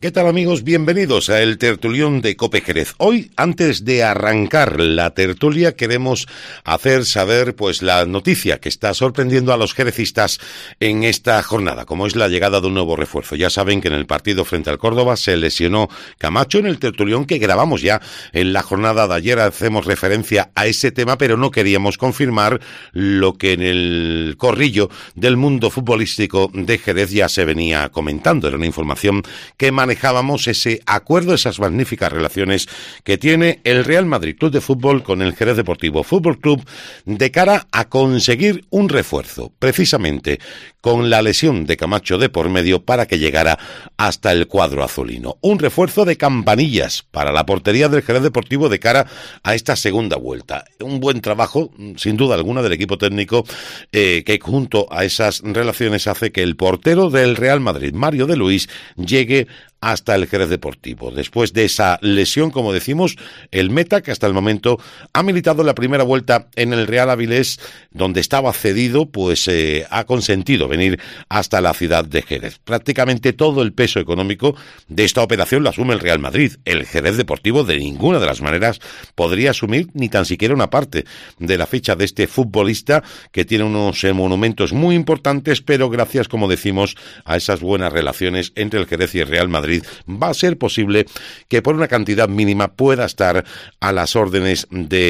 ¿Qué tal, amigos? Bienvenidos a el tertulión de COPE Jerez. Hoy, antes de arrancar la tertulia, queremos hacer saber pues la noticia que está sorprendiendo a los jerecistas en esta jornada, como es la llegada de un nuevo refuerzo. Ya saben que en el partido frente al Córdoba se lesionó Camacho. En el tertulión que grabamos ya en la jornada de ayer hacemos referencia a ese tema, pero no queríamos confirmar lo que en el corrillo del mundo futbolístico de Jerez ya se venía comentando. Era una información que manejábamos ese acuerdo, esas magníficas relaciones que tiene el Real Madrid Club de Fútbol con el Jerez Deportivo Fútbol Club de cara a conseguir un refuerzo, precisamente con la lesión de Camacho de por medio para que llegara hasta el cuadro azulino. Un refuerzo de campanillas para la portería del Jerez Deportivo de cara a esta segunda vuelta. Un buen trabajo, sin duda alguna, del equipo técnico que junto a esas relaciones hace que el portero del Real Madrid, Mario de Luis, llegue hasta el Jerez Deportivo. Después de esa lesión, como decimos, el meta, que hasta el momento ha militado la primera vuelta en el Real Avilés, donde estaba cedido, pues ha consentido venir hasta la ciudad de Jerez. Prácticamente todo el peso económico de esta operación lo asume el Real Madrid. El Jerez Deportivo de ninguna de las maneras podría asumir ni tan siquiera una parte de la ficha de este futbolista que tiene unos monumentos muy importantes, pero gracias, como decimos, a esas buenas relaciones entre el Jerez y el Real Madrid, va a ser posible que por una cantidad mínima pueda estar a las órdenes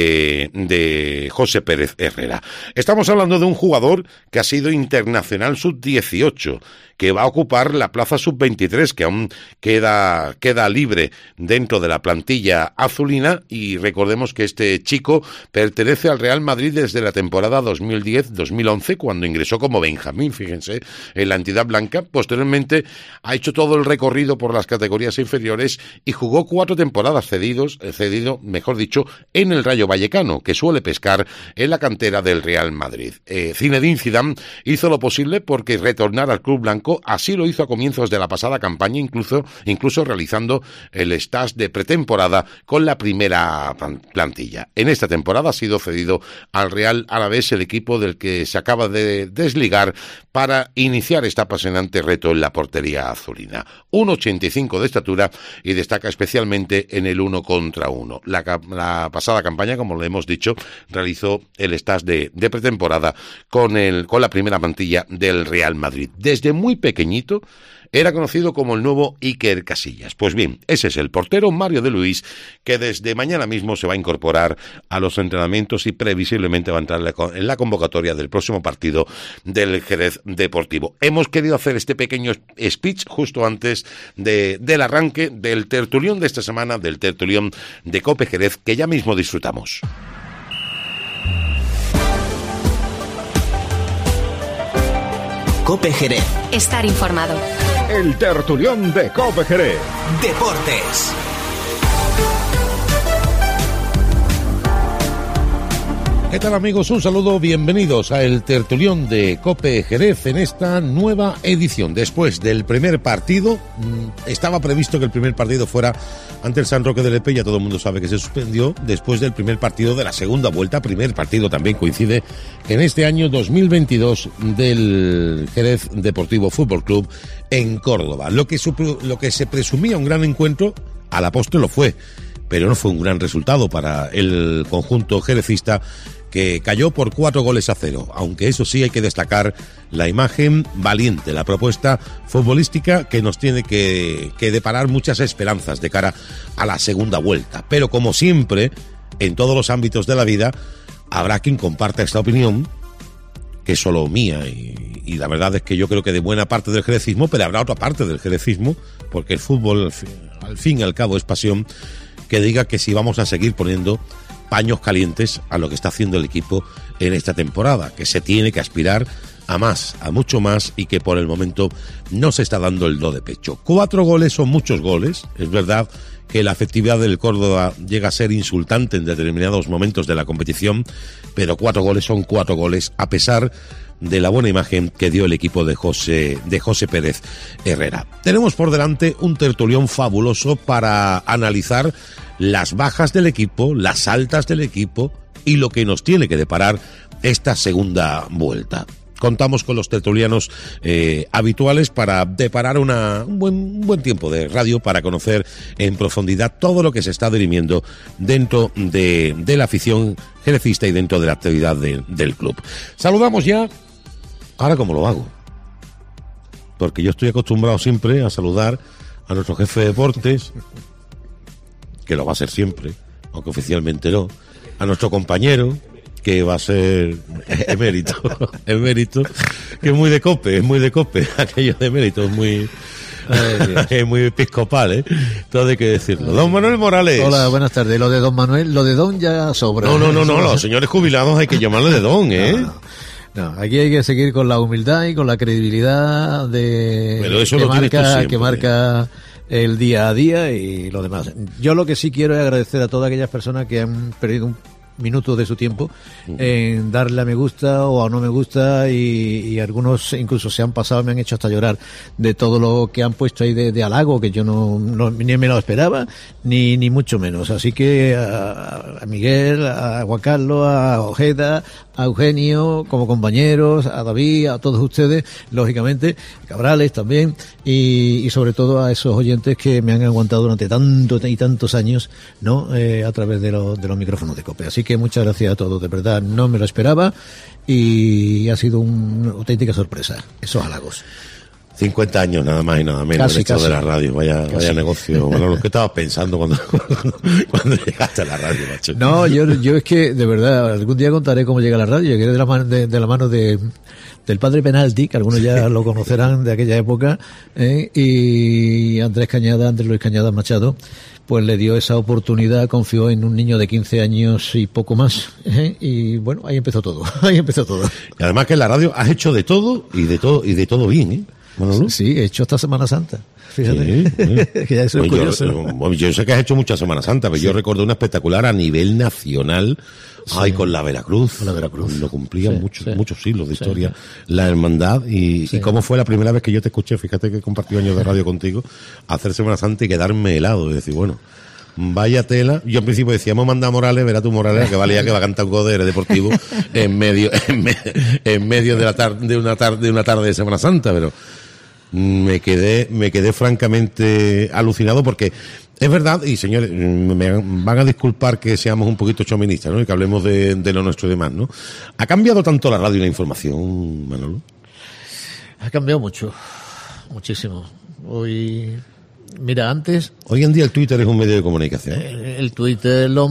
de José Pérez Herrera. Estamos hablando de un jugador que ha sido internacional sub-18, que va a ocupar la plaza sub-23, que aún queda libre dentro de la plantilla azulina, y recordemos que este chico pertenece al Real Madrid desde la temporada 2010-2011, cuando ingresó como Benjamín, fíjense, en la entidad blanca. Posteriormente ha hecho todo el recorrido por las categorías inferiores y jugó 4 temporadas cedido, mejor dicho, en el Rayo Vallecano, que suele pescar en la cantera del Real Madrid. Zinedine Zidane hizo lo posible porque retornara al club blanco. Así lo hizo a comienzos de la pasada campaña, incluso realizando el stage de pretemporada con la primera plantilla. En esta temporada ha sido cedido al Real Alavés, el equipo del que se acaba de desligar para iniciar este apasionante reto en la portería azulina. 1,85 de estatura y destaca especialmente en el 1 contra 1. La pasada campaña, como le hemos dicho, realizó el stage de pretemporada con la primera plantilla del Real Madrid. Desde muy pequeñito era conocido como el nuevo Iker Casillas. Pues bien, ese es el portero Mario de Luis, que desde mañana mismo se va a incorporar a los entrenamientos y previsiblemente va a entrar en la convocatoria del próximo partido del Jerez Deportivo. Hemos querido hacer este pequeño speech justo antes del arranque del tertulión de esta semana, del tertulión de COPE Jerez, que ya mismo disfrutamos. COPE Jerez. Estar informado. El tertulión de COPE Jerez. Deportes. ¿Qué tal, amigos? Un saludo, bienvenidos a el tertulión de COPE Jerez en esta nueva edición. Después del primer partido, estaba previsto que el primer partido fuera ante el San Roque de Lepe, ya todo el mundo sabe que se suspendió después del primer partido de la segunda vuelta. Primer partido también coincide en este año 2022 del Jerez Deportivo Fútbol Club en Córdoba. Lo que se presumía un gran encuentro, a la postre lo fue, pero no fue un gran resultado para el conjunto jerecista, que cayó por 4-0, aunque eso sí hay que destacar la imagen valiente, la propuesta futbolística que nos tiene que deparar muchas esperanzas de cara a la segunda vuelta. Pero como siempre, en todos los ámbitos de la vida, habrá quien comparta esta opinión, que es solo mía, y la verdad es que yo creo que de buena parte del jerecismo, pero habrá otra parte del jerecismo, porque el fútbol al fin y al cabo es pasión, que diga que si vamos a seguir poniendo paños calientes a lo que está haciendo el equipo en esta temporada, que se tiene que aspirar a más, a mucho más, y que por el momento no se está dando el do de pecho. 4 goles son muchos goles, es verdad que la efectividad del Córdoba llega a ser insultante en determinados momentos de la competición, pero 4 goles son 4 goles, a pesar de la buena imagen que dio el equipo de José Pérez Herrera. Tenemos por delante un tertulión fabuloso para analizar las bajas del equipo, las altas del equipo y lo que nos tiene que deparar esta segunda vuelta. contamos con los tertulianos habituales para deparar un buen tiempo de radio para conocer en profundidad todo lo que se está dirimiendo dentro de la afición jerecista y dentro de la actividad del club. Saludamos ya. Ahora, ¿cómo lo hago? Porque yo estoy acostumbrado siempre a saludar a nuestro jefe de deportes, que lo va a ser siempre, aunque oficialmente no, a nuestro compañero, que va a ser emérito, que es muy de cope, aquello de emérito, es muy episcopal, Todo hay que decirlo. Don Manuel Morales. Hola, buenas tardes. Lo de Don Manuel, lo de Don ya sobra. No, los señores jubilados hay que llamarle de Don, No, aquí hay que seguir con la humildad y con la credibilidad Pero eso que marca el día a día y lo demás. Yo lo que sí quiero es agradecer a todas aquellas personas que han perdido un minutos de su tiempo en darle a me gusta o a no me gusta y algunos incluso se han pasado, me han hecho hasta llorar de todo lo que han puesto ahí de halago, que yo no ni me lo esperaba ni mucho menos. Así que a Miguel, a Juan Carlos, a Ojeda, a Eugenio como compañeros, a David, a todos ustedes, lógicamente, Cabrales también, y sobre todo a esos oyentes que me han aguantado durante tantos años, ¿no? A través de los micrófonos de COPE. Así que muchas gracias a todos, de verdad, no me lo esperaba y ha sido una auténtica sorpresa, esos halagos. 50 años nada más y nada menos casi. De la radio, vaya negocio. Bueno, lo que estabas pensando cuando llegaste a la radio, macho. No, yo es que, de verdad, algún día contaré cómo llega a la radio. Llegué de la mano del padre Penalti, que algunos ya lo conocerán de aquella época, y Andrés Luis Cañada Machado, pues le dio esa oportunidad, confió en un niño de 15 años y poco más, y bueno, ahí empezó todo. Y además que en la radio has hecho de todo y de todo bien, Manolo. Sí, he hecho hasta Semana Santa. Fíjate, sí. Que ya eso es curioso. Yo sé que has hecho mucha Semana Santa, pero sí. Yo recuerdo una espectacular a nivel nacional, sí. Con la Veracruz. Lo cumplían muchos siglos de historia, la hermandad, y cómo fue la primera vez que yo te escuché, fíjate que compartí años de radio contigo, hacer Semana Santa y quedarme helado, y decir, bueno, vaya tela. Yo al principio decía, hemos mandado a Morales, verá tu Morales, que valía que va a cantar un godere deportivo en medio de una tarde de Semana Santa, pero me quedé francamente alucinado, porque es verdad, y señores, me van a disculpar que seamos un poquito chauvinistas, ¿no? Y que hablemos de lo nuestro y demás, ¿no? ¿Ha cambiado tanto la radio y la información, Manolo? Ha cambiado muchísimo. Mira, antes... Hoy en día el Twitter es un medio de comunicación. El Twitter, los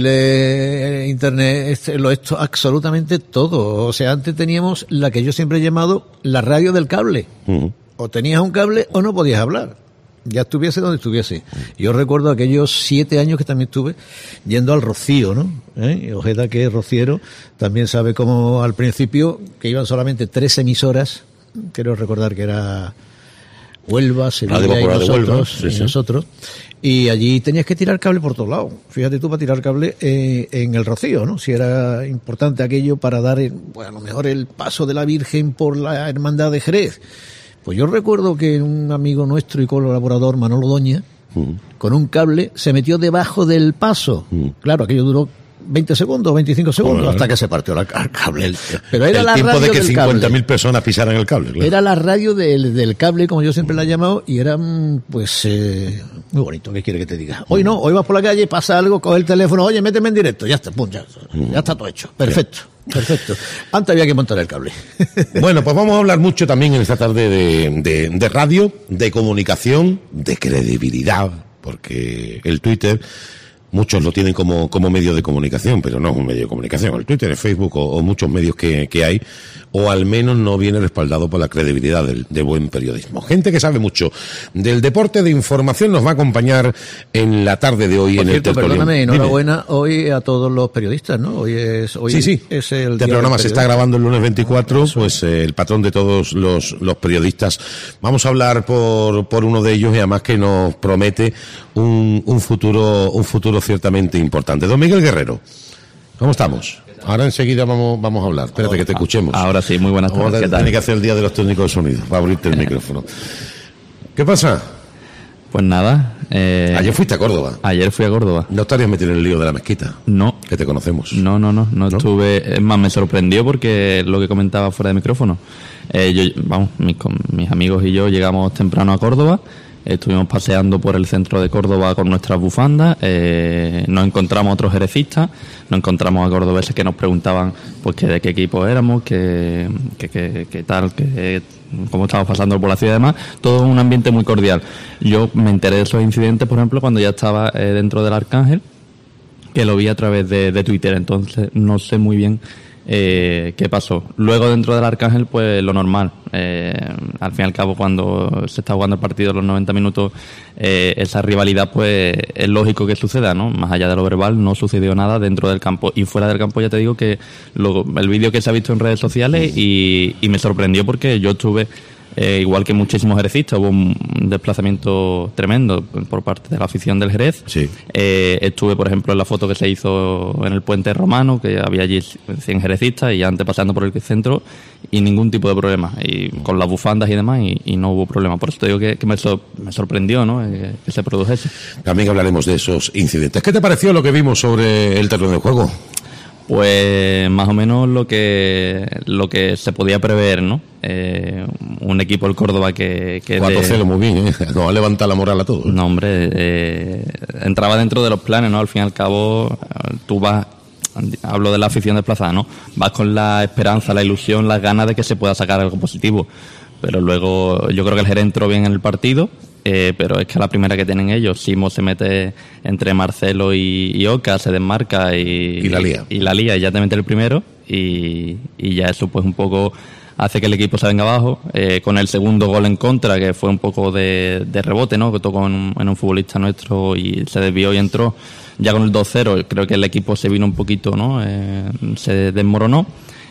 móviles, Internet, esto absolutamente todo. O sea, antes teníamos la que yo siempre he llamado la radio del cable. Uh-huh. O tenías un cable o no podías hablar. Ya estuviese donde estuviese. Yo recuerdo aquellos 7 años que también estuve yendo al Rocío, ¿no? Ojeda, que es rociero, también sabe cómo al principio, que iban solamente 3 emisoras, quiero recordar que era Huelva, Sevilla y nosotros, y allí tenías que tirar cable por todos lados. Fíjate tú, para tirar cable en el Rocío, ¿no? Si era importante aquello para dar, a lo mejor el paso de la Virgen por la Hermandad de Jerez. Pues yo recuerdo que un amigo nuestro y colaborador, Manolo Doña, con un cable se metió debajo del paso. Claro, aquello duró 20 segundos, 25 segundos, hasta que se partió el cable. Pero era la radio del cable. El tiempo de que 50.000 personas pisaran el cable. Claro. Era la radio del cable, como yo siempre la he llamado, y era, pues, muy bonito. ¿Qué quiere que te diga? Hoy no, hoy vas por la calle, pasa algo, coge el teléfono, oye, méteme en directo, ya está, pum, ya está todo hecho. Perfecto. Antes había que montar el cable. Bueno, pues vamos a hablar mucho también en esta tarde de radio, de comunicación, de credibilidad, porque el Twitter, muchos lo tienen como medio de comunicación, pero no es un medio de comunicación. El Twitter, el Facebook o muchos medios que hay, o al menos no viene respaldado por la credibilidad de buen periodismo. Gente que sabe mucho del deporte, de información, nos va a acompañar en la tarde de hoy. Por en cierto, el tertulión. Perdóname, enhorabuena hoy a todos los periodistas, ¿no? Hoy es el día programa se está grabando el lunes 24, pues el patrón de todos los periodistas. Vamos a hablar por uno de ellos, y además que nos promete un futuro ciertamente importante. Don Miguel Guerrero, ¿cómo estamos? Ahora enseguida vamos a hablar. Espérate que te escuchemos. Ahora sí, muy buenas tardes. ¿Qué tal? Tiene que hacer el día de los técnicos de sonido, para abrirte el micrófono. ¿Qué pasa? Pues nada. Ayer fuiste a Córdoba. Ayer fui a Córdoba. ¿No estarías metido en el lío de la mezquita? No, que te conocemos. No estuve, es más, me sorprendió porque lo que comentaba fuera de micrófono, mis amigos y yo llegamos temprano a Córdoba, estuvimos paseando por el centro de Córdoba con nuestras bufandas, nos encontramos otros jerecistas, nos encontramos a cordobeses que nos preguntaban pues que de qué equipo éramos, qué tal, cómo estábamos pasando por la ciudad y demás, todo un ambiente muy cordial. Yo me enteré de esos incidentes, por ejemplo, cuando ya estaba dentro del Arcángel, que lo vi a través de Twitter, entonces no sé muy bien qué pasó. Luego dentro del Arcángel, pues lo normal. Al fin y al cabo, cuando se está jugando el partido los 90 minutos, esa rivalidad, pues es lógico que suceda, ¿no? Más allá de lo verbal, no sucedió nada dentro del campo. Y fuera del campo, ya te digo que el vídeo que se ha visto en redes sociales y me sorprendió porque yo estuve... igual que muchísimos jerecistas, hubo un desplazamiento tremendo por parte de la afición del Jerez. Sí. Estuve, por ejemplo, en la foto que se hizo en el Puente Romano, que había allí 100 jerecistas y antes pasando por el centro y ningún tipo de problema. Y con las bufandas y demás y no hubo problema. Por eso te digo que me sorprendió, ¿no? Que se produjese. También hablaremos de esos incidentes. ¿Qué te pareció lo que vimos sobre el terreno de juego? Pues más o menos lo que se podía prever, ¿no? Un equipo del Córdoba que 4-0 muy bien, nos va a levantar la moral a todos. No, hombre, entraba dentro de los planes, ¿no? Al fin y al cabo, tú vas, hablo de la afición desplazada, ¿no? Vas con la esperanza, la ilusión, las ganas de que se pueda sacar algo positivo. Pero luego yo creo que el Jerez entró bien en el partido, pero es que a la primera que tienen ellos, Simo se mete entre Marcelo y Oca, se desmarca y la lía. Y ya te mete el primero y ya eso pues un poco hace que el equipo se venga abajo, con el segundo gol en contra, que fue un poco de rebote, ¿no? Que tocó en un futbolista nuestro y se desvió y entró. Ya con el 2-0 creo que el equipo se vino un poquito, ¿no? Se desmoronó.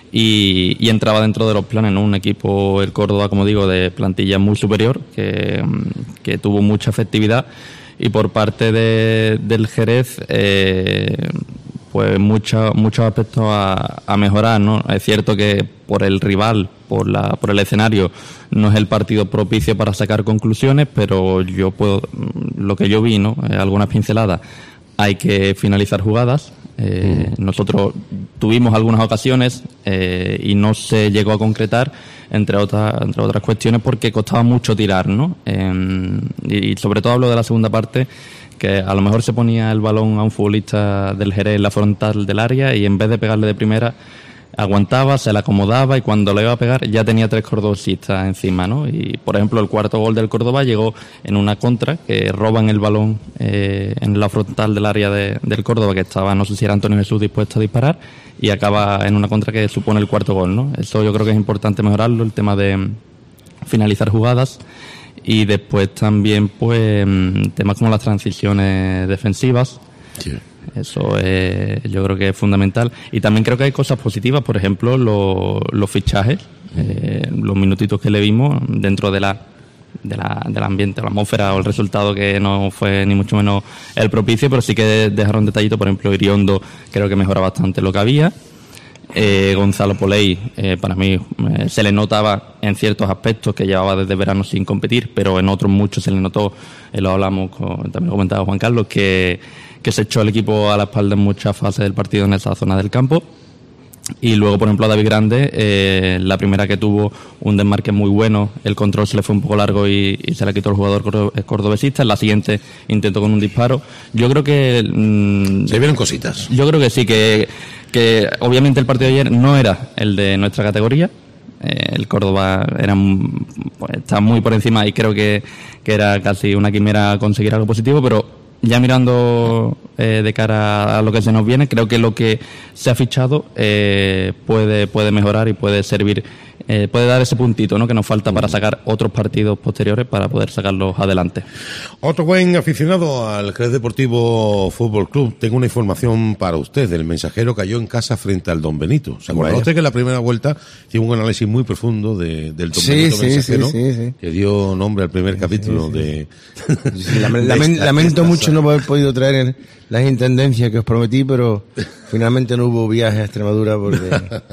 Y entraba dentro de los planes, ¿no? Un equipo, el Córdoba, como digo, de plantilla muy superior, que tuvo mucha efectividad, y por parte del Jerez, pues muchos aspectos a mejorar, ¿no? Es cierto que por el rival, por el escenario, no es el partido propicio para sacar conclusiones, pero lo que yo vi, ¿no? Algunas pinceladas. Hay que finalizar jugadas. Nosotros tuvimos algunas ocasiones y no se llegó a concretar, entre otras cuestiones, porque costaba mucho tirar, ¿no? Y sobre todo hablo de la segunda parte, que a lo mejor se ponía el balón a un futbolista del Jerez en la frontal del área y en vez de pegarle de primera, aguantaba, se la acomodaba y cuando le iba a pegar ya tenía 3 cordobesistas encima, ¿no? Y por ejemplo el cuarto gol del Córdoba llegó en una contra, que roban el balón en la frontal del área del Córdoba, que estaba, no sé si era Antonio Jesús, dispuesto a disparar, y acaba en una contra que supone el cuarto gol, ¿no? Eso yo creo que es importante mejorarlo, el tema de finalizar jugadas. Y después también pues temas como las transiciones defensivas. Sí. Eso yo creo que es fundamental. Y también creo que hay cosas positivas, por ejemplo, los fichajes, los minutitos que le vimos dentro del ambiente, la atmósfera o el resultado, que no fue ni mucho menos el propicio, pero sí que dejaron detallito. Por ejemplo, Iriondo creo que mejora bastante lo que había. Gonzalo Poley, para mí se le notaba en ciertos aspectos que llevaba desde verano sin competir, pero en otros muchos se le notó, lo hablamos, también lo comentaba Juan Carlos, que se echó el equipo a la espalda en muchas fases del partido en esa zona del campo. Y luego, por ejemplo, a David Grande, la primera que tuvo un desmarque muy bueno, el control se le fue un poco largo y se le quitó el jugador cordobesista. En la siguiente intentó con un disparo. Yo creo que... se vieron cositas. Yo creo que sí, que obviamente el partido de ayer no era el de nuestra categoría. El Córdoba está muy por encima y creo que era casi una quimera conseguir algo positivo, pero ya mirando de cara a lo que se nos viene, creo que lo que se ha fichado puede mejorar y puede servir, puede dar ese puntito, ¿no?, que nos falta para sacar otros partidos posteriores para poder sacarlos adelante. Otro buen aficionado al Jerez Deportivo Fútbol Club. Tengo una información para usted. El Mensajero cayó en casa frente al Don Benito. ¿Se acuerda usted que en la primera vuelta hizo un análisis muy profundo del Don Benito Mensajero? Sí. Que dio nombre al primer capítulo de... Sí, lamento mucho no haber podido traer las intendencias que os prometí, pero finalmente no hubo viaje a Extremadura porque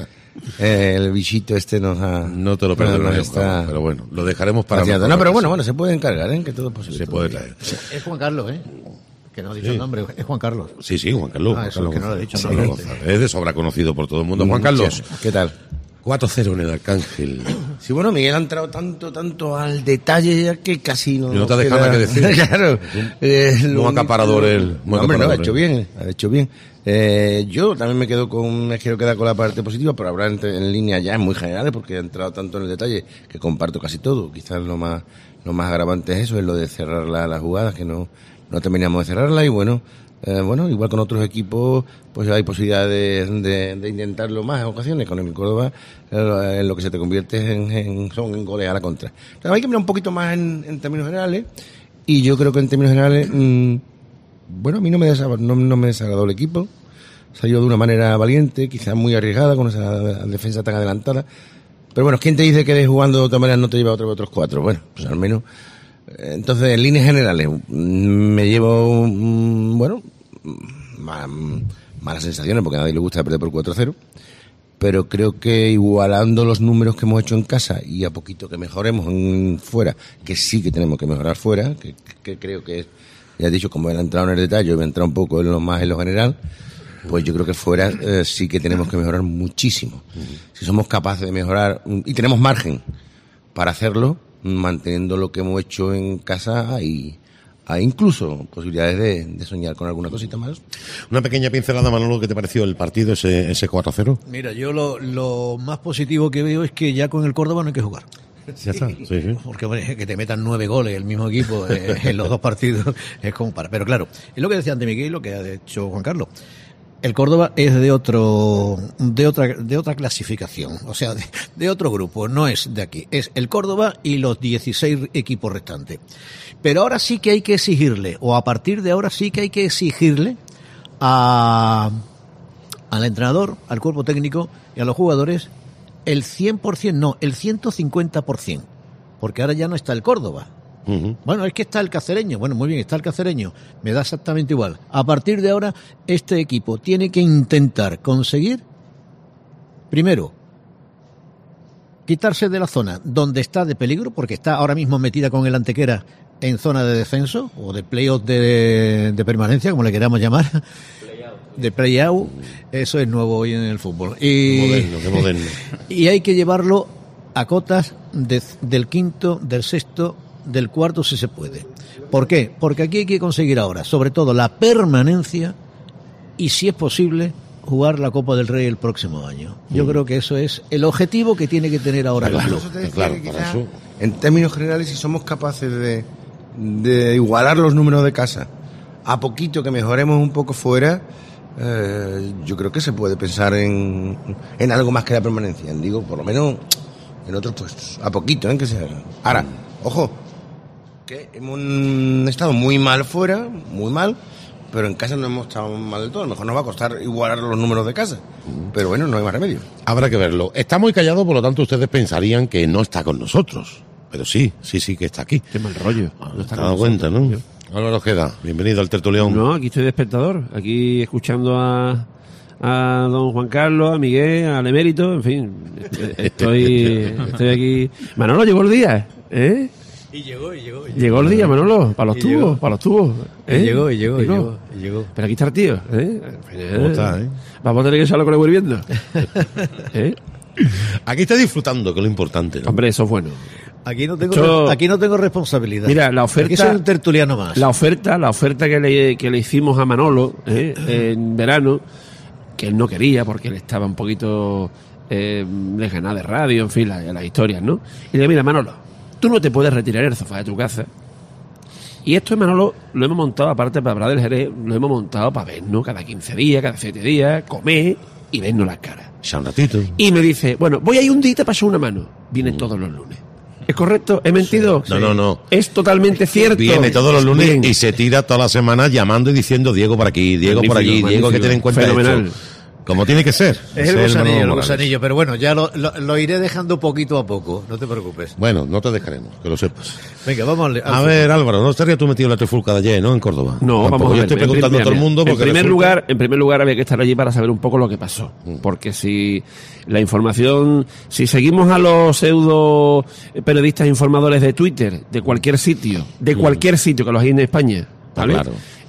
el bichito nos ha... No te lo perdonaremos, pero bueno, lo dejaremos para... No, pero bueno, se puede encargar, que todo es posible. Se puede traer. Es Juan Carlos, Que no ha dicho el nombre, es Juan Carlos. Sí, Juan Carlos. Eso es que no lo he dicho. Es de sobra conocido por todo el mundo. Juan Carlos, ¿qué tal? 4-0 en el Arcángel. Sí, bueno, Miguel ha entrado tanto al detalle ya que casi no... Y no te deja nada que decir. Claro. Un acaparador él. Hombre, no, ha hecho bien. Yo también me quiero quedar con la parte positiva, pero hablar en línea ya es muy general, porque ha entrado tanto en el detalle que comparto casi todo. Quizás lo más agravante es eso, es lo de cerrar las jugadas, que no terminamos de cerrarla, y bueno, igual con otros equipos pues hay posibilidad de intentarlo más en ocasiones. Con el Córdoba en lo que se te convierte son en goles a la contra. Entonces hay que mirar un poquito más en términos generales, y yo creo que en términos generales a mí no me desagradó el equipo. Salió de una manera valiente, quizás muy arriesgada con esa defensa tan adelantada, pero bueno, ¿quién te dice que jugando de otra manera no te lleva otros 4? Bueno, pues al menos. Entonces, en líneas generales, me llevo, malas sensaciones, porque a nadie le gusta perder por 4-0, pero creo que igualando los números que hemos hecho en casa y a poquito que mejoremos fuera, que sí que tenemos que mejorar fuera, que creo que es, ya he dicho, como él ha entrado en el detalle, voy a entrar un poco en lo general, pues yo creo que fuera sí que tenemos que mejorar muchísimo. Si somos capaces de mejorar, y tenemos margen para hacerlo, manteniendo lo que hemos hecho en casa, hay incluso posibilidades de soñar con alguna cosita más. Una pequeña pincelada, Manolo, ¿qué te pareció el partido, ese 4-0? Mira, yo lo más positivo que veo es que ya con el Córdoba no hay que jugar. Ya está, sí. Porque hombre, que te metan 9 goles el mismo equipo en los dos partidos es como para... Pero claro, es lo que decía ante Miguel y lo que ha dicho Juan Carlos. El Córdoba es de otra clasificación, o sea, de otro grupo, no es de aquí, es el Córdoba y los 16 equipos restantes. Pero ahora sí que hay que exigirle, o a partir de ahora sí que hay que exigirle al entrenador, al cuerpo técnico y a los jugadores el 100%, no, el 150%, porque ahora ya no está el Córdoba. Uh-huh. Bueno, es que está el Cacereño. Bueno, muy bien, está el Cacereño. Me da exactamente igual. A partir de ahora, este equipo tiene que intentar conseguir, primero, quitarse de la zona donde está de peligro, porque está ahora mismo metida con el Antequera en zona de descenso, o de playoff de permanencia, como le queramos llamar. De play-out. Eso es nuevo hoy en el fútbol. Qué moderno. Y hay que llevarlo a cotas del quinto, del sexto, del cuarto si se puede. ¿Por qué? Porque aquí hay que conseguir ahora, sobre todo, la permanencia y, si es posible, jugar la Copa del Rey el próximo año. Yo creo que eso es el objetivo que tiene que tener ahora el club. Claro, para eso. En términos generales, si somos capaces de igualar los números de casa, a poquito que mejoremos un poco fuera, yo creo que se puede pensar en algo más que la permanencia. Digo, por lo menos en otros puestos. A poquito, que sea. Ahora, ojo, que hemos estado muy mal fuera, muy mal, pero en casa no hemos estado mal del todo. A lo mejor nos va a costar igualar los números de casa, pero bueno, no hay más remedio. Habrá que verlo. Está muy callado, por lo tanto ustedes pensarían que no está con nosotros, pero sí que está aquí. Qué mal rollo. No está dado cuenta, ¿no? Álvaro Ojeda, bienvenido al tertulión. No, aquí estoy de espectador, aquí escuchando a don Juan Carlos, a Miguel, al emérito, en fin, estoy aquí. Manolo, llegó el día, ¿eh? Y llegó. Llegó el día, Manolo, para los tubos. ¿Eh? Llegó. Pero aquí está el tío, ¿eh? ¿Cómo está, eh? Vamos a tener que echarlo con el hirviendo. ¿Eh? Aquí está disfrutando, que es lo importante, ¿no? Hombre, eso es bueno. Aquí no tengo responsabilidad. Mira, la oferta. Aquí soy un tertuliano más. La oferta que le hicimos a Manolo en verano, que él no quería porque él estaba un poquito lejana de radio, en fin, las historias, ¿no? Y le digo, mira, Manolo, tú no te puedes retirar el sofá de tu casa. Y esto, Manolo, lo hemos montado, aparte para hablar del Jerez, lo hemos montado para vernos cada 15 días, cada 7 días, comer y vernos las caras. Ya un ratito. Y me dice, bueno, voy a ir un día y te paso una mano. Viene todos los lunes. ¿Es correcto? ¿He mentido? Sí. No. Es totalmente cierto. Viene todos los lunes y se tira toda la semana llamando y diciendo Diego por aquí, Diego por allí, Diego que tiene en cuenta fenomenal. Esto. Como tiene que ser. Es el gusanillo, pero bueno, ya lo iré dejando poquito a poco, no te preocupes. Bueno, no te dejaremos, que lo sepas. Venga, vamos a ver, Álvaro, ¿no estarías tú metido en la trifulca de ayer, no? En Córdoba. No, tampoco. Vamos a ver. Yo estoy preguntando a todo el mundo porque en primer lugar había que estar allí para saber un poco lo que pasó. Porque si la información, si seguimos a los pseudo periodistas informadores de Twitter, de cualquier sitio que los hay en España, ¿vale? Claro.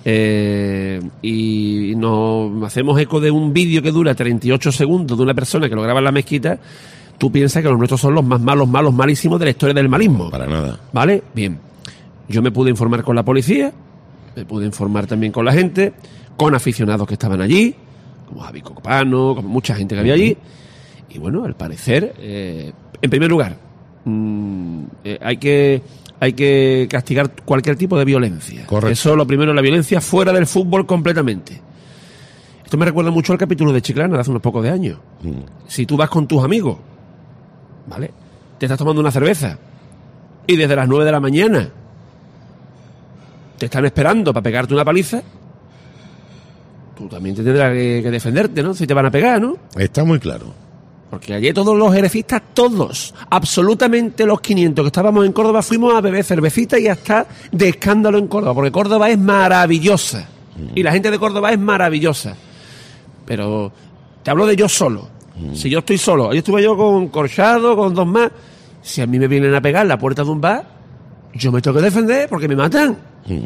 y nos hacemos eco de un vídeo que dura 38 segundos de una persona que lo graba en la mezquita, tú piensas que los nuestros son los más malos, malísimos de la historia del malismo. Para nada. ¿Vale? Bien. Yo me pude informar con la policía, me pude informar también con la gente, con aficionados que estaban allí, como Javi Copano, como mucha gente que había allí. Y bueno, al parecer, en primer lugar, hay que castigar cualquier tipo de violencia. Correcto. Eso, lo primero, la violencia fuera del fútbol completamente. Esto me recuerda mucho al capítulo de Chiclana de hace unos pocos de años. Si tú vas con tus amigos, ¿vale? Te estás tomando una cerveza y desde las 9 de la mañana te están esperando para pegarte una paliza, tú también te tendrás que defenderte, ¿no? Si te van a pegar, ¿no? Está muy claro. Porque ayer todos los jerezistas, todos, absolutamente los 500 que estábamos en Córdoba, fuimos a beber cervecita y hasta de escándalo en Córdoba, porque Córdoba es maravillosa. Y la gente de Córdoba es maravillosa. Pero te hablo de yo solo. Si yo estoy solo, ayer estuve yo con Corchado, con dos más, si a mí me vienen a pegar en la puerta de un bar, yo me tengo que defender porque me matan.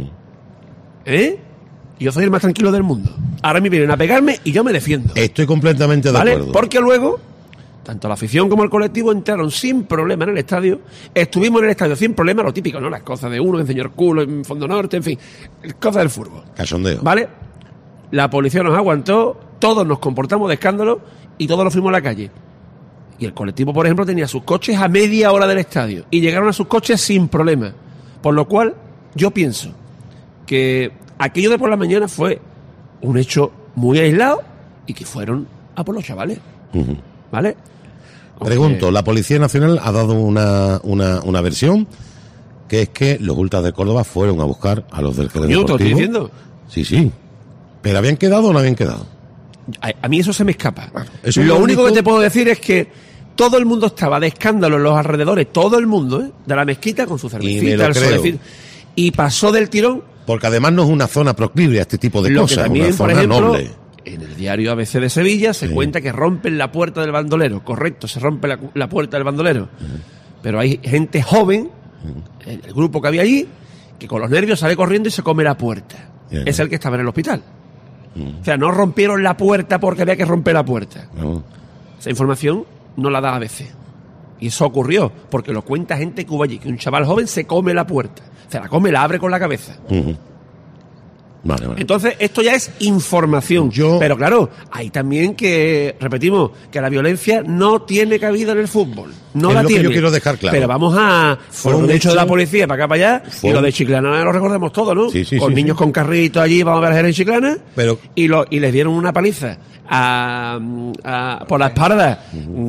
Yo soy el más tranquilo del mundo. Ahora me vienen a pegarme y yo me defiendo. Estoy completamente de acuerdo. Porque luego, tanto la afición como el colectivo entraron sin problema en el estadio. Estuvimos en el estadio sin problema, lo típico, ¿no? Las cosas de uno, enseñó el culo en Fondo Norte, en fin, cosas del fútbol. Cachondeo. ¿Vale? La policía nos aguantó, todos nos comportamos de escándalo y todos nos fuimos a la calle. Y el colectivo, por ejemplo, tenía sus coches a media hora del estadio y llegaron a sus coches sin problema. Por lo cual, yo pienso que aquello de por la mañana fue un hecho muy aislado y que fueron a por los chavales. ¿Vale? Pregunto, la Policía Nacional ha dado una versión, que es que los ultras de Córdoba fueron a buscar a los del Jerez Yo Deportivo. te estoy diciendo. Sí. ¿Pero habían quedado o no habían quedado? A mí eso se me escapa. Eso Lo es único que te puedo decir es que todo el mundo estaba de escándalo en los alrededores, todo el mundo, de la mezquita con su cervecita, el solecito, y pasó del tirón. Porque además no es una zona proclive a este tipo de Lo cosas, que también, una por zona ejemplo, noble. en el diario ABC de Sevilla se cuenta que rompen la puerta del bandolero. Correcto, se rompe la puerta del bandolero. Pero hay gente joven, el grupo que había allí, que con los nervios sale corriendo y se come la puerta. Es el que estaba en el hospital. O sea, no rompieron la puerta porque había que romper la puerta. No. Esa información no la da ABC. Y eso ocurrió porque lo cuenta gente que hubo allí, que un chaval joven se come la puerta. Se la come, la abre con la cabeza. Vale. Entonces, esto ya es información. Pero claro, hay también que, repetimos, que la violencia no tiene cabida en el fútbol. No es la lo tiene. Que yo quiero dejar claro. Pero vamos a... Fue Por un el hecho hecho de la policía para acá, para allá, y lo de Chiclana lo recordemos todo, ¿no? Sí, con niños con carritos allí, vamos a ver a en Chiclana, pero... y les dieron una paliza por la espalda.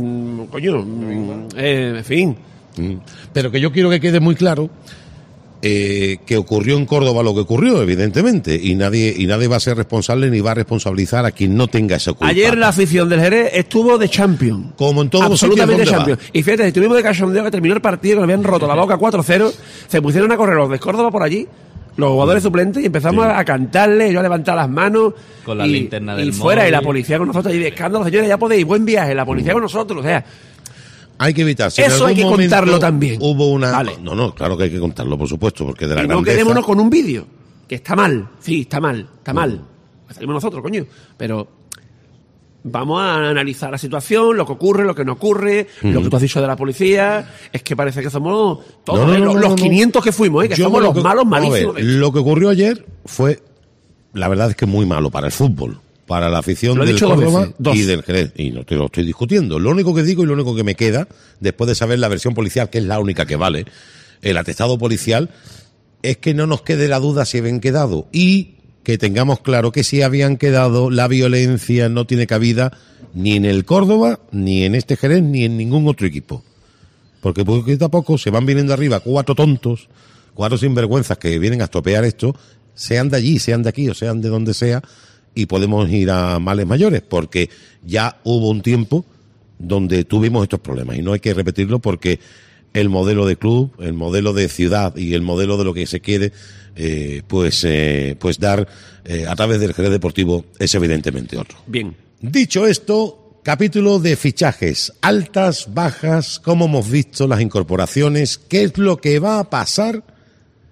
En fin. Pero que yo quiero que quede muy claro que ocurrió en Córdoba lo que ocurrió, evidentemente, y nadie va a ser responsable ni va a responsabilizar a quien no tenga esa culpa. Ayer la afición del Jerez estuvo de champion. Como en todos los sitios absolutamente donde champion. Y fíjate, estuvimos de cachondeo que terminó el partido, que nos habían roto la boca 4-0, se pusieron a correr los de Córdoba por allí, los jugadores suplentes, y empezamos a cantarle, yo a levantar las manos con la linterna del y fuera, móvil. y la policía con nosotros, y de escándalo, señores, ya podéis, buen viaje, la policía con nosotros, o sea, hay que evitar. Si eso hay que contarlo también. Hubo una... Vale. No, claro que hay que contarlo, por supuesto, porque de la y no grandeza... quedémonos con un vídeo, que está mal, sí, está mal. Salimos nosotros, coño, pero vamos a analizar la situación, lo que ocurre, lo que no ocurre, lo que tú has dicho de la policía, es que parece que somos todos los 500 que fuimos, que somos los malos, malísimos. Lo que ocurrió ayer fue, la verdad es que muy malo para el fútbol, para la afición del Córdoba y del Jerez. Y no te lo estoy discutiendo. Lo único que digo y lo único que me queda, después de saber la versión policial, que es la única que vale, el atestado policial, es que no nos quede la duda si habían quedado y que tengamos claro que si habían quedado, la violencia no tiene cabida ni en el Córdoba, ni en este Jerez, ni en ningún otro equipo. Porque poquito a poco se van viniendo arriba 4 tontos, 4 sinvergüenzas que vienen a estropear esto, sean de allí, sean de aquí o sean de donde sea, y podemos ir a males mayores, porque ya hubo un tiempo donde tuvimos estos problemas y no hay que repetirlo porque el modelo de club, el modelo de ciudad y el modelo de lo que se quiere pues dar a través del Jerez Deportivo es evidentemente otro. Bien. Dicho esto, capítulo de fichajes, altas, bajas, cómo hemos visto las incorporaciones, qué es lo que va a pasar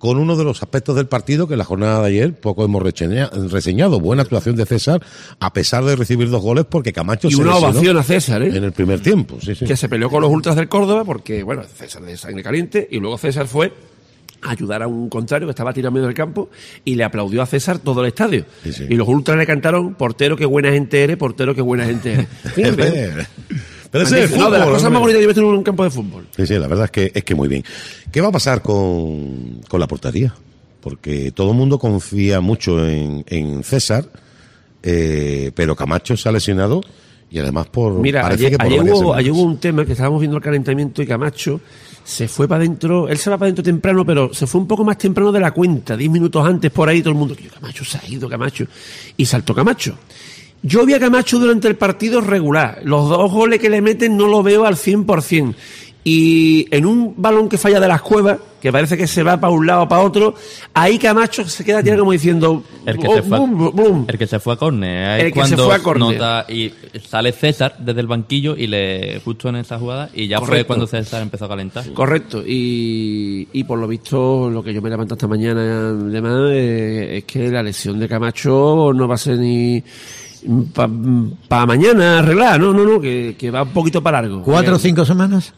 con uno de los aspectos del partido que en la jornada de ayer poco hemos reseñado. Buena actuación de César, a pesar de recibir 2 goles, porque Camacho y una ovación a César, en el primer tiempo. Sí. Que se peleó con los ultras del Córdoba, porque, bueno, César de sangre caliente, y luego César fue a ayudar a un contrario que estaba tirado en medio del campo y le aplaudió a César todo el estadio. Sí. Y los ultras le cantaron: portero, qué buena gente eres, portero, qué buena gente eres. Fíjate. Pero ese es el fútbol, de las cosas más bonitas que he visto en un campo de fútbol. Sí, la verdad es que muy bien. ¿Qué va a pasar con la portería? Porque todo el mundo confía mucho en César, pero Camacho se ha lesionado y además Mira, ayer hubo un tema que estábamos viendo el calentamiento y Camacho se fue para adentro. Él se va para adentro temprano, pero se fue un poco más temprano de la cuenta, 10 minutos antes por ahí, todo el mundo, Camacho se ha ido, Camacho. Y saltó Camacho. Yo vi a Camacho durante el partido regular. Los 2 goles que le meten no lo veo al 100%. Y en un balón que falla de las Cuevas, que parece que se va para un lado o para otro, ahí Camacho se queda tirado como diciendo... El que se fue a córner. El que se fue a córner. Nota, y sale César desde el banquillo y justo en esa jugada, y ya fue cuando César empezó a calentar. Correcto. Y por lo visto, lo que yo me levanto esta mañana además, es que la lesión de Camacho no va a ser ni... para mañana arreglar, no, que va un poquito para largo. 4 o 5 semanas.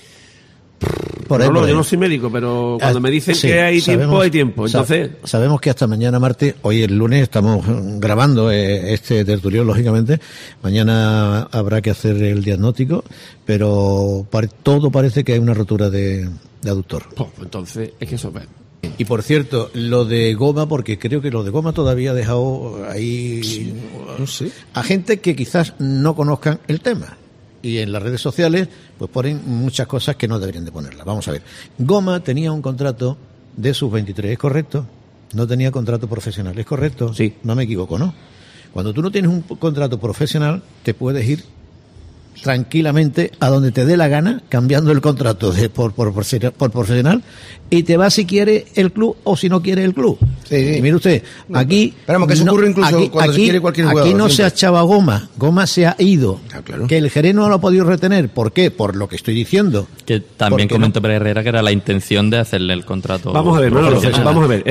Yo no soy médico, pero cuando me dicen que hay tiempo, hay tiempo. Entonces sabemos que hasta mañana martes, hoy el lunes estamos grabando este tertulión, lógicamente. Mañana habrá que hacer el diagnóstico, pero todo parece que hay una rotura de aductor. Pues entonces es que eso es. Y por cierto, lo de Goma, porque creo que lo de Goma todavía ha dejado ahí a gente que quizás no conozcan el tema. Y en las redes sociales pues ponen muchas cosas que no deberían de ponerlas. Vamos a ver. Goma tenía un contrato de sub-23, ¿es correcto? No tenía contrato profesional, ¿es correcto? Sí. No me equivoco, ¿no? Cuando tú no tienes un contrato profesional, te puedes ir tranquilamente a donde te dé la gana, cambiando el contrato por profesional, y te va si quiere el club o si no quiere el club. Sí. Y mire usted, aquí... Esperamos que eso ocurre incluso cuando se quiere cualquier jugador. Aquí no se ha echado a Goma se ha ido. Claro. Que el Jerez no lo ha podido retener. ¿Por qué? Por lo que estoy diciendo. Que también comentó Pérez Herrera que era la intención de hacerle el contrato. Vamos a ver, vamos a ver.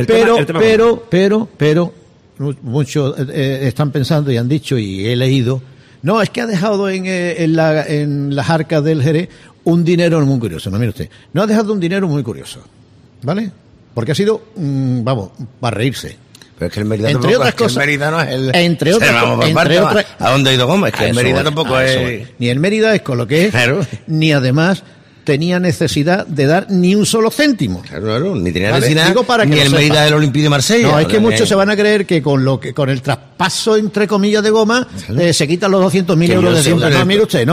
Pero muchos están pensando y han dicho, y he leído, no, es que ha dejado en las arcas del Jerez un dinero muy curioso. No, mire usted, no ha dejado un dinero muy curioso, ¿vale? Porque ha sido, para reírse. Pero es que el Mérida entre otras cosas, el Mérida no es el... Entre otras, ¿a dónde ha ido Gómez? Que el Mérida tampoco es... Ni el Mérida es con lo que es, claro. Ni además tenía necesidad de dar ni un solo céntimo. Claro, ni tenía ¿vale? necesidad ni el Mérida del Olympique de Marsella. No, es que muchos se van a creer que con el traspaso, entre comillas, de Goma, se quitan los 200.000 euros de deuda. No, mire usted,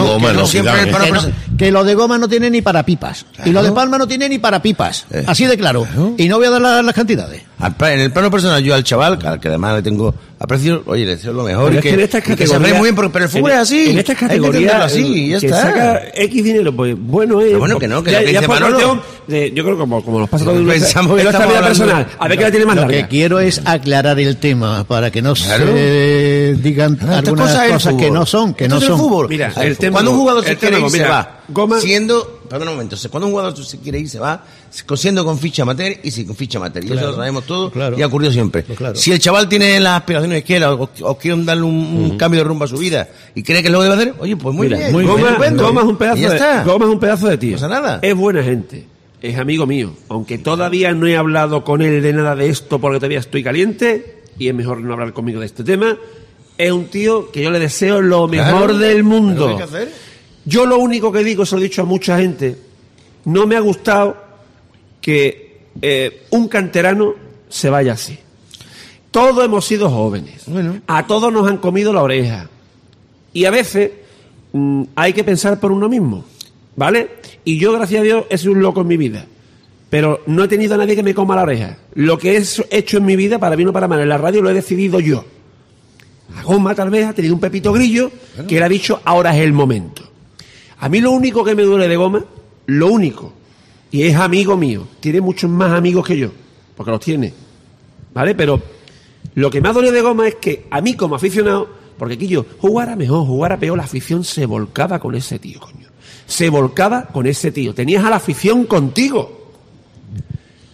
que lo de Goma no tiene ni para pipas. Claro. Y lo de Palma no tiene ni para pipas. Así de claro. Y no voy a dar las cantidades. En el plano personal, yo al chaval, al que además le tengo aprecio, oye, le deseo lo mejor. Pero es que en estas categorías, se ve muy bien, pero el fútbol es así. En estas categorías, así, ya que está. saca X dinero, pues bueno es. Bueno, que dice Manolo. Yo creo que como nos pasa todo en nuestra vida personal, a ver qué la tiene más larga. Lo que quiero es aclarar el tema para que no se digan algunas cosas que no son. Fútbol. Mira, el tema. Cuando un jugador se quiere ir, se va. Goma. Perdón un momento. Cuando un jugador se quiere ir, se va siendo con ficha amateur y sin ficha amateur. Y eso lo sabemos todos y ha ocurrido siempre. Claro. Si el chaval tiene las aspiraciones que quiera o quiere darle un cambio de rumbo a su vida y cree que es lo que debe hacer, oye, pues muy bien. Goma es un pedazo de tío. No pasa nada. Es buena gente. Es amigo mío. Aunque todavía no he hablado con él de nada de esto porque todavía estoy caliente y es mejor no hablar conmigo de este tema. Es un tío que yo le deseo lo mejor del mundo. ¿Qué hay que hacer? Yo lo único que digo, se lo he dicho a mucha gente, no me ha gustado que un canterano se vaya así. Todos hemos sido jóvenes. Bueno. A todos nos han comido la oreja. Y a veces hay que pensar por uno mismo, ¿vale? Y yo, gracias a Dios, he sido un loco en mi vida. Pero no he tenido a nadie que me coma la oreja. Lo que he hecho en mi vida, para bien o para mal, en la radio lo he decidido yo. A Goma tal vez ha tenido un Pepito Grillo que le ha dicho, ahora es el momento. A mí lo único que me duele de Goma, lo único, y es amigo mío, tiene muchos más amigos que yo, porque los tiene, ¿vale? Pero lo que más duele de Goma es que a mí como aficionado, porque aquí yo, jugara mejor, jugara peor, la afición se volcaba con ese tío, coño. Se volcaba con ese tío. Tenías a la afición contigo.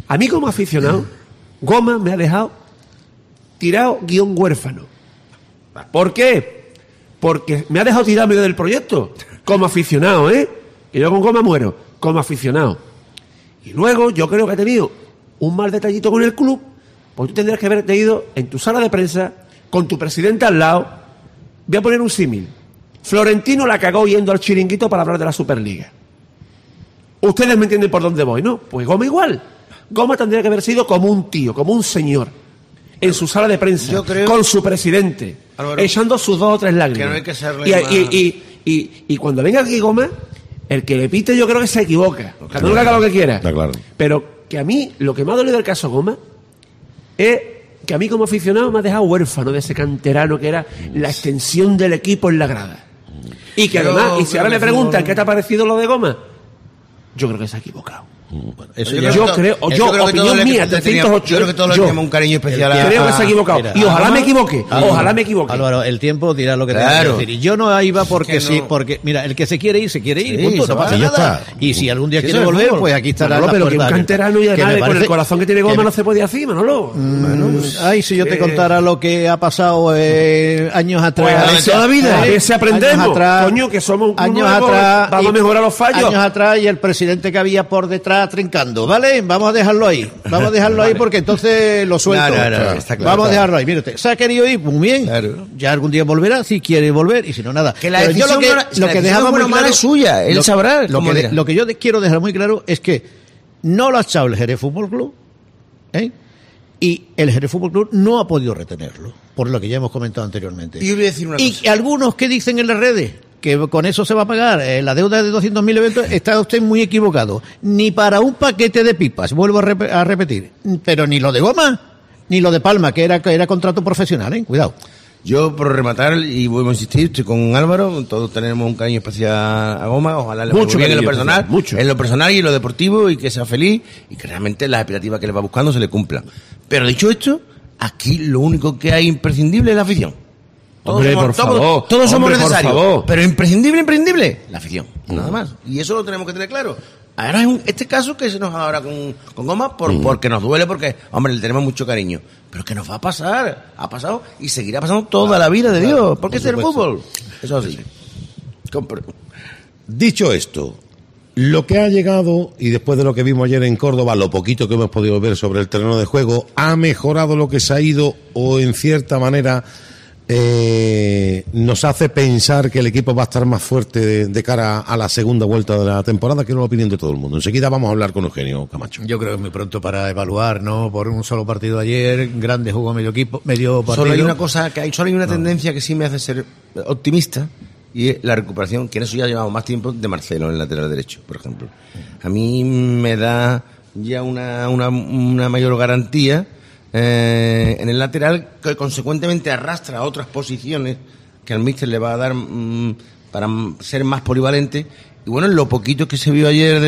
A mí como aficionado, Goma me ha dejado tirado guión huérfano. ¿Por qué? Porque me ha dejado tirado medio del proyecto. Como aficionado, que yo con Goma muero. Como aficionado. Y luego yo creo que ha tenido un mal detallito con el club, pues tú tendrías que haberte ido en tu sala de prensa, con tu presidente al lado. Voy a poner un símil. Florentino la cagó yendo al Chiringuito para hablar de la Superliga. Ustedes me entienden por dónde voy, ¿no? Pues Goma igual. Goma tendría que haber sido como un tío, como un señor, en su sala de prensa, yo creo, con su presidente, Álvaro, echando sus 2 o 3 lágrimas. Que no hay que serle y cuando venga aquí Goma, el que le pite yo creo que se equivoca. Cada uno que haga lo que quiera. Claro. Pero que a mí, lo que me ha dolido del caso Goma, es que a mí como aficionado me ha dejado huérfano de ese canterano que era la extensión del equipo en la grada. Y que además, y si ahora me preguntan qué te ha parecido lo de Goma, yo creo que se ha equivocado. Bueno, eso yo creo, opinión mía, 308. Yo creo que todos le tenemos un cariño especial creo que se ha equivocado. Mira, y ojalá me equivoque. Ojalá me equivoque. Álvaro, el tiempo dirá lo que tenga que decir. Y yo no iba porque es que sí, no. porque, mira, el que se quiere ir, Sí, punto, no pasa ya nada. está. Y si algún día Sí, quiere eso es volver, fútbol. pues aquí estará Manolo, la pero que un puerta canterano y abierta. además, con el corazón que tiene Goma que- no se podía decir, Manolo. Ay, si yo te contara lo que ha pasado años atrás. Pues toda la vida, a veces aprendemos. Años atrás, Coño, que somos un años nuevo, atrás. vamos a mejorar los fallos. Años atrás y el presidente que había por detrás trincando, ¿vale? Vamos a dejarlo ahí. Vamos a dejarlo ahí porque entonces lo suelto. No, está claro. Vamos a dejarlo ahí. Mire usted, ¿se ha querido ir? Muy bien. Claro. Ya algún día volverá si quiere volver y si no, nada. Que la Pero yo decisión lo que dejaba muy claro es suya. Él sabrá. Lo que yo quiero dejar muy claro es que no lo ha echado el Jerez Fútbol Club, y el Jerez Fútbol Club no ha podido retenerlo, por lo que ya hemos comentado anteriormente. Y yo voy a decir una cosa. Y algunos que dicen en las redes que con eso se va a pagar la deuda de 200.000 eventos, está usted muy equivocado. Ni para un paquete de pipas, vuelvo a repetir, pero ni lo de Goma, ni lo de Palma, que era contrato profesional, cuidado. Yo, por rematar, y vuelvo a insistir, estoy con Álvaro, todos tenemos un cariño especial a Goma, ojalá le vaya Mucho muy bien en lo cariño personal, especial, mucho. en lo personal y en lo deportivo, y que sea feliz, y que realmente las expectativas que le va buscando se le cumplan. Pero dicho esto, aquí lo único que hay imprescindible es la afición. Hombre, por favor. Todos somos Hombre, por necesarios. favor. Pero imprescindible, la afición, nada más. Y eso lo tenemos que tener claro. Ahora es este caso que se nos da ahora con Goma porque nos duele, porque, hombre, le tenemos mucho cariño. Pero que nos va a pasar, ha pasado y seguirá pasando toda la vida de Dios, porque es el fútbol. Eso así. Dicho esto, lo que ha llegado, y después de lo que vimos ayer en Córdoba, lo poquito que hemos podido ver sobre el terreno de juego, ¿ha mejorado lo que se ha ido o en cierta manera nos hace pensar que el equipo va a estar más fuerte de cara a la segunda vuelta de la temporada? Quiero la opinión de todo el mundo. Enseguida vamos a hablar con Eugenio Camacho. Yo creo que es muy pronto para evaluar, ¿no? Por un solo partido de ayer, grande jugó medio partido. Solo hay una cosa, solo hay una tendencia que sí me hace ser optimista, y es la recuperación, que en eso ya llevamos más tiempo, de Marcelo en el lateral derecho, por ejemplo. A mí me da ya una mayor garantía en el lateral, que consecuentemente arrastra a otras posiciones que al míster le va a dar para ser más polivalente. Y bueno, en lo poquito que se vio ayer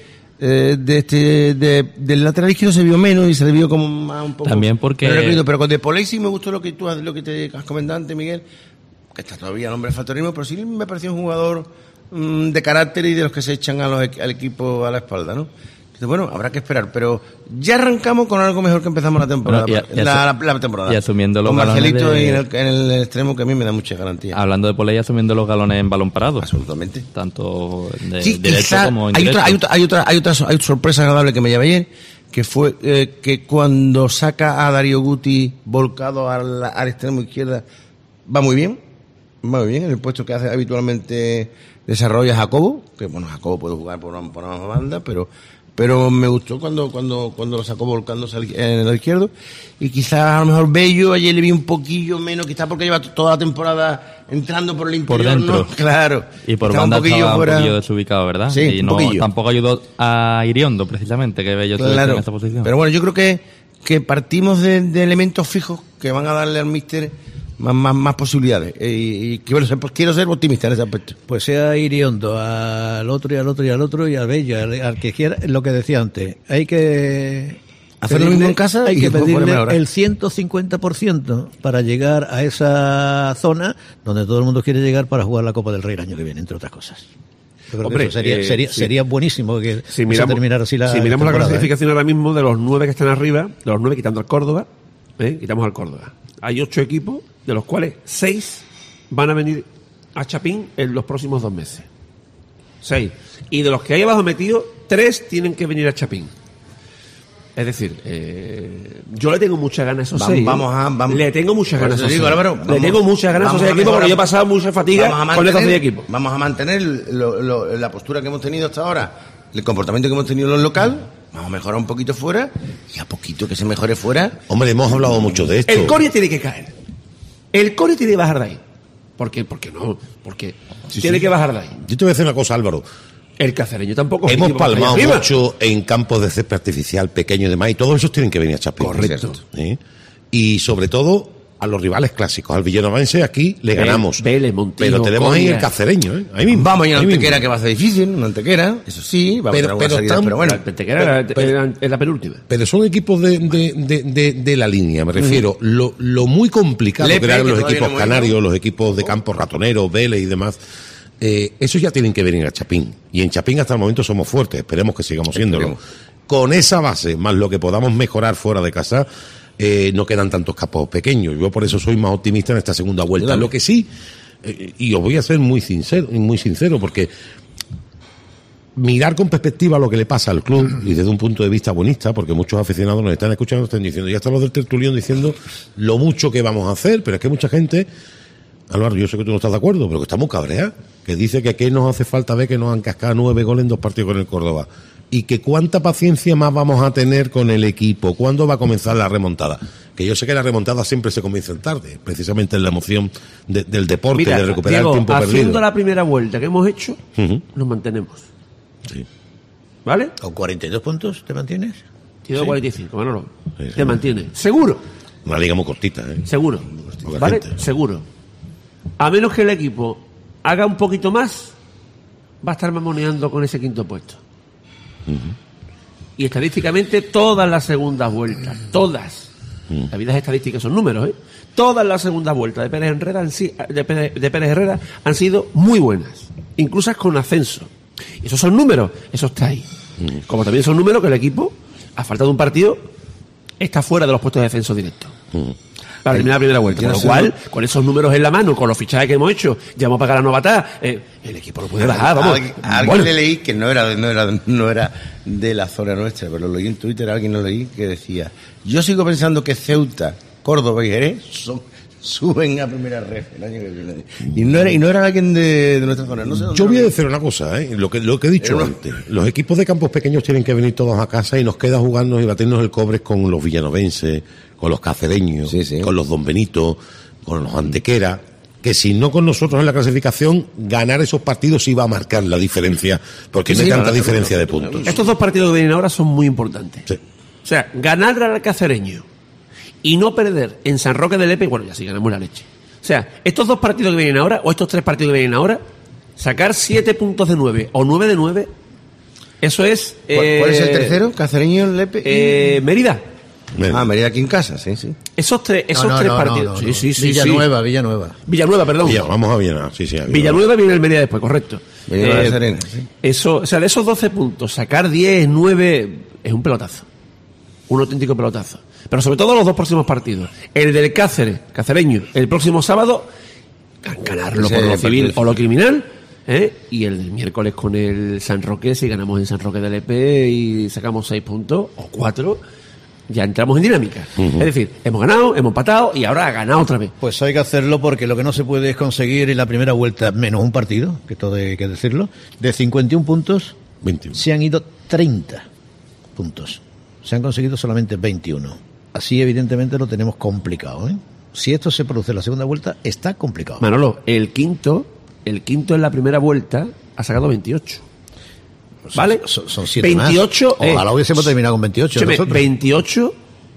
del lateral izquierdo se vio menos y se le vio como más un poco. También porque pero con De Poley sí me gustó lo que te has comentado antes, Miguel, que está todavía el hombre de falta de ritmo, pero sí me pareció un jugador de carácter y de los que se echan al equipo a la espalda, ¿no? Bueno, habrá que esperar, pero ya arrancamos con algo mejor que empezamos la temporada. Bueno, la temporada. Y asumiendo los con galones Marcelito de... en el extremo, que a mí me da mucha garantía. Hablando de Poley, asumiendo los galones en balón parado. Absolutamente. Tanto de Sí, derecho quizá como hay indirecto. otra sorpresa agradable que me llevé ayer, que fue que cuando saca a Darío Guti volcado al extremo izquierda, va muy bien en el puesto que hace habitualmente, desarrolla Jacobo, que bueno, Jacobo puede jugar por una banda, pero me gustó cuando lo sacó volcándose en el izquierdo. Y quizás a lo mejor Bello ayer le vi un poquillo menos, quizás porque lleva toda la temporada entrando por el interior, Por dentro. ¿no? Claro. Y por Estaba banda estaba un fuera. poquillo desubicado, ¿verdad? Sí, y un no, poquillo. tampoco ayudó a Iriondo, precisamente, que Bello estuviese en esta posición. Pero bueno, yo creo que partimos de elementos fijos que van a darle al míster más posibilidades. Y quiero ser optimista en ese aspecto. Pues sea Iriondo al otro y al otro y al otro y al Bello, al que quiera, lo que decía antes. Hay que hacer lo mismo en casa, hay y que después pedirle mejorar. el 150% para llegar a esa zona donde todo el mundo quiere llegar para jugar la Copa del Rey el año que viene, entre otras cosas. Yo creo Hombre, que eso sería buenísimo que si miramos, terminara así la si miramos la temporada, clasificación ahora mismo, de los 9 que están arriba, de los 9 quitando al Córdoba, quitamos al Córdoba. Hay 8 equipos, de los cuales 6 van a venir a Chapín en los próximos 2 meses. 6. Y de los que hay abajo metidos, 3 tienen que venir a Chapín. Es decir, yo le tengo muchas ganas a esos 6. Le tengo muchas ganas a esos 6. Le tengo muchas ganas a esos 6 equipos porque yo he pasado mucha fatiga con esos 6 equipos. Vamos a mantener la postura que hemos tenido hasta ahora, el comportamiento que hemos tenido en los local. Vamos a mejorar un poquito fuera y a poquito que se mejore fuera. Hombre, hemos hablado mucho de esto. El Coria tiene que caer. El Coria tiene que bajar de ahí. ¿Por qué? Porque tiene que bajar de ahí. Yo te voy a decir una cosa, Álvaro. El Cacereño tampoco. Hemos palmado mucho en campos de césped artificial pequeño y demás, y todos esos tienen que venir a Chapín. Correcto. ¿Sí? Y sobre todo a los rivales clásicos. Al villanovense aquí le ganamos. Vélez, Montijo, pero tenemos Coria. ahí el Cacereño, Ahí mismo. Vamos a ir a ahí Antequera, mismo. que va a ser difícil, una Antequera, eso sí, va a tener algunas salidas, pero bueno. La Antequera es la penúltima. Pero son equipos de la línea, me refiero. Lo muy complicado Lepe, que eran que los todavía equipos no canarios, los equipos de Campos Ratoneros, Vélez y demás, esos ya tienen que venir a Chapín. Y en Chapín hasta el momento somos fuertes, esperemos que sigamos siéndolo. Con esa base, más lo que podamos mejorar fuera de casa, no quedan tantos campos pequeños. Yo por eso soy más optimista en esta segunda vuelta. Lo que sí, y os voy a ser muy sincero, porque mirar con perspectiva lo que le pasa al club y desde un punto de vista bonista, porque muchos aficionados nos están escuchando, están diciendo, ya están los del tertulión diciendo lo mucho que vamos a hacer, pero es que mucha gente, Álvaro, yo sé que tú no estás de acuerdo, pero que está muy cabreada, que dice que qué nos hace falta ver que nos han cascado 9 goles en 2 partidos con el Córdoba. Y que cuánta paciencia más vamos a tener con el equipo, cuándo va a comenzar la remontada. Que yo sé que la remontada siempre se comienza tarde, precisamente en la emoción del deporte, Mira, de recuperar Diego, el tiempo haciendo perdido. la primera vuelta que hemos hecho, nos mantenemos. Sí. ¿Vale? ¿Con 42 puntos te mantienes? Tiene 45, Manolo. Sí, sí. Te mantiene. Seguro. Una liga muy cortita, Seguro. Poca ¿Vale? gente. Seguro. A menos que el equipo haga un poquito más, va a estar mamoneando con ese quinto puesto. Y estadísticamente todas las segundas vueltas, todas, la vida es estadística, son números, todas las segundas vueltas de Pérez Herrera han sido muy buenas, incluso con ascenso. Y esos son números, eso está ahí. Como también son números que el equipo, a falta de un partido, está fuera de los puestos de descenso directo. Para terminar la primera vuelta. Con lo cual, con esos números en la mano, con los fichajes que hemos hecho, ya hemos pagado la novatá, el equipo lo puede bajar, vamos. A alguien le leí que no era de la zona nuestra, pero lo leí en Twitter, alguien lo leí que decía, yo sigo pensando que Ceuta, Córdoba y Jerez suben a primera ref el año que viene. Y no era alguien de nuestra zona. No sé dónde Yo voy a lo decir una cosa, lo que he dicho antes. Los equipos de campos pequeños tienen que venir todos a casa y nos queda jugarnos y batirnos el cobre con los villanovenses, con los cacereños, con los Don Benito, con los Antequera, que si no con nosotros en la clasificación, ganar esos partidos sí va a marcar la diferencia, porque no hay tanta diferencia de puntos. Estos 2 partidos que vienen ahora son muy importantes. Sí. O sea, ganar al Cacereño y no perder en San Roque de Lepe, bueno, ya sí ganamos la leche. O sea, estos 2 partidos que vienen ahora, o estos 3 partidos que vienen ahora, sacar 7 puntos de 9 o 9 de 9, eso es... ¿Cuál es el tercero? Cacereño, Lepe Mérida. Mérida aquí en casa, sí. Esos tres partidos. No. Sí. Villanueva. Villanueva, perdón. Vamos a Villanueva, sí. Villanueva viene el Mérida después, correcto. Villanueva de Serena, sí. Eso, o sea, de esos 12 puntos, sacar 10, 9, es un pelotazo. Un auténtico pelotazo. Pero sobre todo los 2 próximos partidos. El del Cacereño, el próximo sábado, ganarlo por lo civil o lo criminal. Y el del miércoles con el San Roque, si ganamos en San Roque del EP y sacamos 6 puntos o 4, ya entramos en dinámica. Es decir, hemos ganado, hemos empatado y ahora ha ganado otra vez. Pues hay que hacerlo porque lo que no se puede es conseguir en la primera vuelta, menos un partido, que todo hay que decirlo, de 51 puntos, 21. se han ido 30 puntos. Se han conseguido solamente 21. Así evidentemente lo tenemos complicado, Si esto se produce en la segunda vuelta, está complicado. Manolo, el quinto en la primera vuelta ha sacado 28. ¿Vale? Son 7 28. más. Ojalá hubiésemos terminado con 28. 28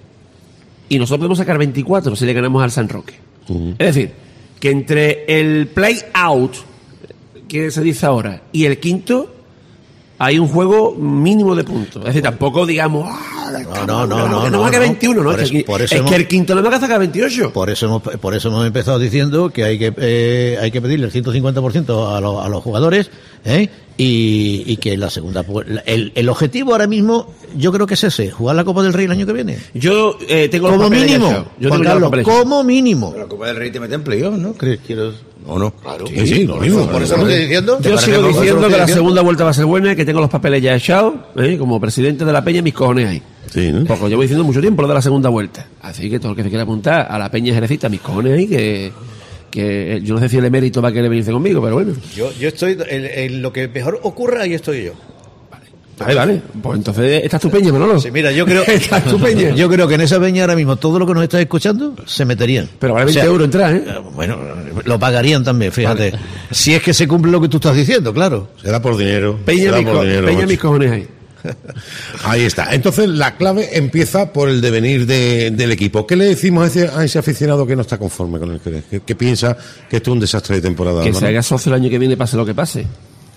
y nosotros podemos sacar 24 si le ganamos al San Roque. Es decir, que entre el play-out, que se dice ahora, y el quinto, hay un juego mínimo de puntos. Es decir, tampoco digamos, No va a quedar 21, ¿no? Por eso es hemos- que el quinto no va a sacar 28. Por eso hemos empezado diciendo que hay que pedirle el 150% a los jugadores, ¿eh? Y que la segunda, el objetivo ahora mismo, yo creo que es ese, jugar la Copa del Rey el año que viene. Yo tengo los Como papeles ya mínimo, echados. Yo Juan tengo ya los Carlos, papeles echados. como mínimo. La Copa del Rey te mete en playoff, ¿no? Quiero... ¿O no? Claro. Sí, lo mismo. Por eso lo estoy diciendo. Yo sigo Por eso diciendo lo que estoy la diciendo. segunda vuelta va a ser buena, que tengo los papeles ya echados, como presidente de la Peña, mis cojones ahí. Sí, ¿no? Porque lo llevo diciendo mucho tiempo lo de la segunda vuelta. Así que todo el que se quiera apuntar a la Peña Jerecita, mis cojones ahí, que yo no sé si el emérito va a querer venirse conmigo, pero bueno. Yo estoy, en lo que mejor ocurra, ahí estoy yo. Vale. Pues entonces esta es tu peña, Manolo. Sí, mira, yo creo, Esta es tu peña. yo creo que en esa peña ahora mismo todo lo que nos está escuchando se meterían. Pero vale 20 euros entrar, ¿eh? Bueno, lo pagarían también, fíjate. Si es que se cumple lo que tú estás diciendo, claro. Será por dinero. Peña, será por dinero, peña macho. mis cojones ahí. Ahí está. Entonces la clave empieza por el devenir del equipo. ¿Qué le decimos a ese aficionado que no está conforme con el Jerez? Que piensa que esto es un desastre de temporada. Que Álvaro? se haga socio el año que viene, pase lo que pase.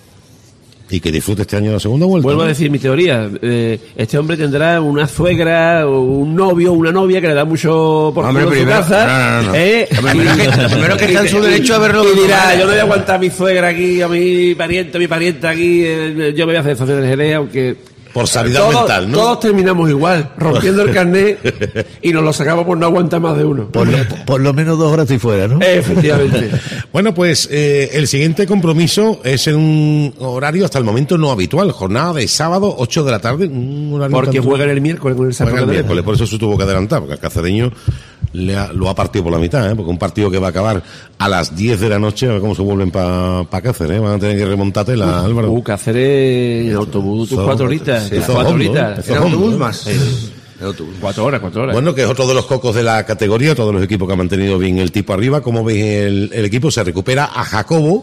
Y que disfrute este año la segunda vuelta. Vuelvo a ¿no? decir mi teoría. Este hombre tendrá una suegra o un novio o una novia que le da mucho por Hombre, culo en su primero- casa. no. Lo primero que está en su derecho a verlo Y de dirá, manera. yo no voy a aguantar a mi suegra aquí, a mi pariente aquí. Yo me voy a hacer socio del Jerez, aunque... Por sanidad todos, mental, ¿no? Todos terminamos igual, rompiendo el carnet y nos lo sacamos por no aguantar más de uno. Por lo menos 2 horas estoy fuera, ¿no? Efectivamente. Bueno, pues el siguiente compromiso es en un horario hasta el momento no habitual. Jornada de sábado, 8 de la tarde. Un horario Porque tanto- juegan el miércoles con el San Juega el Roque de miércoles, por eso se tuvo que adelantar, porque el cacereño lo ha partido por la mitad, porque un partido que va a acabar a las 10 de la noche, a ver cómo se vuelven para Cáceres, van a tener que remontártela, Álvaro. Cáceres en autobús, tus Eso- 4 horitas. sí, tus eso 4 hondo, horitas. eso ¿En hondo, autobús ¿eh? más? En autobús. 4 horas. Bueno, que es otro de los cocos de la categoría, todos los equipos que han mantenido bien el tipo arriba. Como veis, el equipo se recupera a Jacobo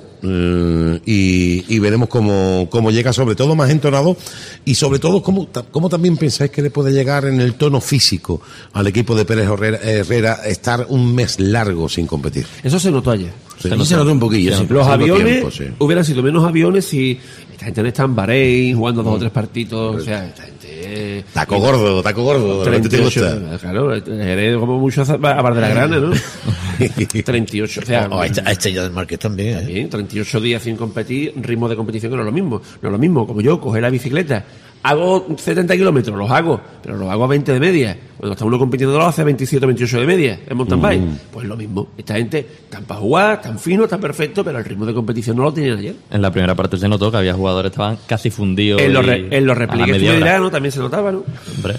y veremos cómo llega, sobre todo más entonado y sobre todo cómo también pensáis que le puede llegar en el tono físico al equipo de Pérez Herrera estar un mes largo sin competir. Eso se notó ayer. Se nota un poquillo, sí. Los Haciendo aviones tiempo, sí. hubieran sido menos aviones si esta gente no está en Bahrein jugando 2 o 3 partidos. O sea, esta gente. Taco gordo, de repente te 38, gusta. claro, eres como mucho a bar de la grana, ¿no? 38, o sea, A Estrella del Marqués también, ¿eh? bien, 38 días sin competir, ritmo de competición que no es lo mismo. No es lo mismo, como yo, coger la bicicleta, hago 70 kilómetros, los hago, pero los hago a 20 de media. Cuando está uno compitiendo lo hace 27 o 28 de media en mountain bike. Pues lo mismo. Esta gente, tan para jugar, tan fino, tan perfecto, pero el ritmo de competición no lo tenían ayer. En la primera parte se notó que había jugadores que estaban casi fundidos. En los, y en los a la repliegues media hora. tiberianos también se notaba, ¿no? Hombre.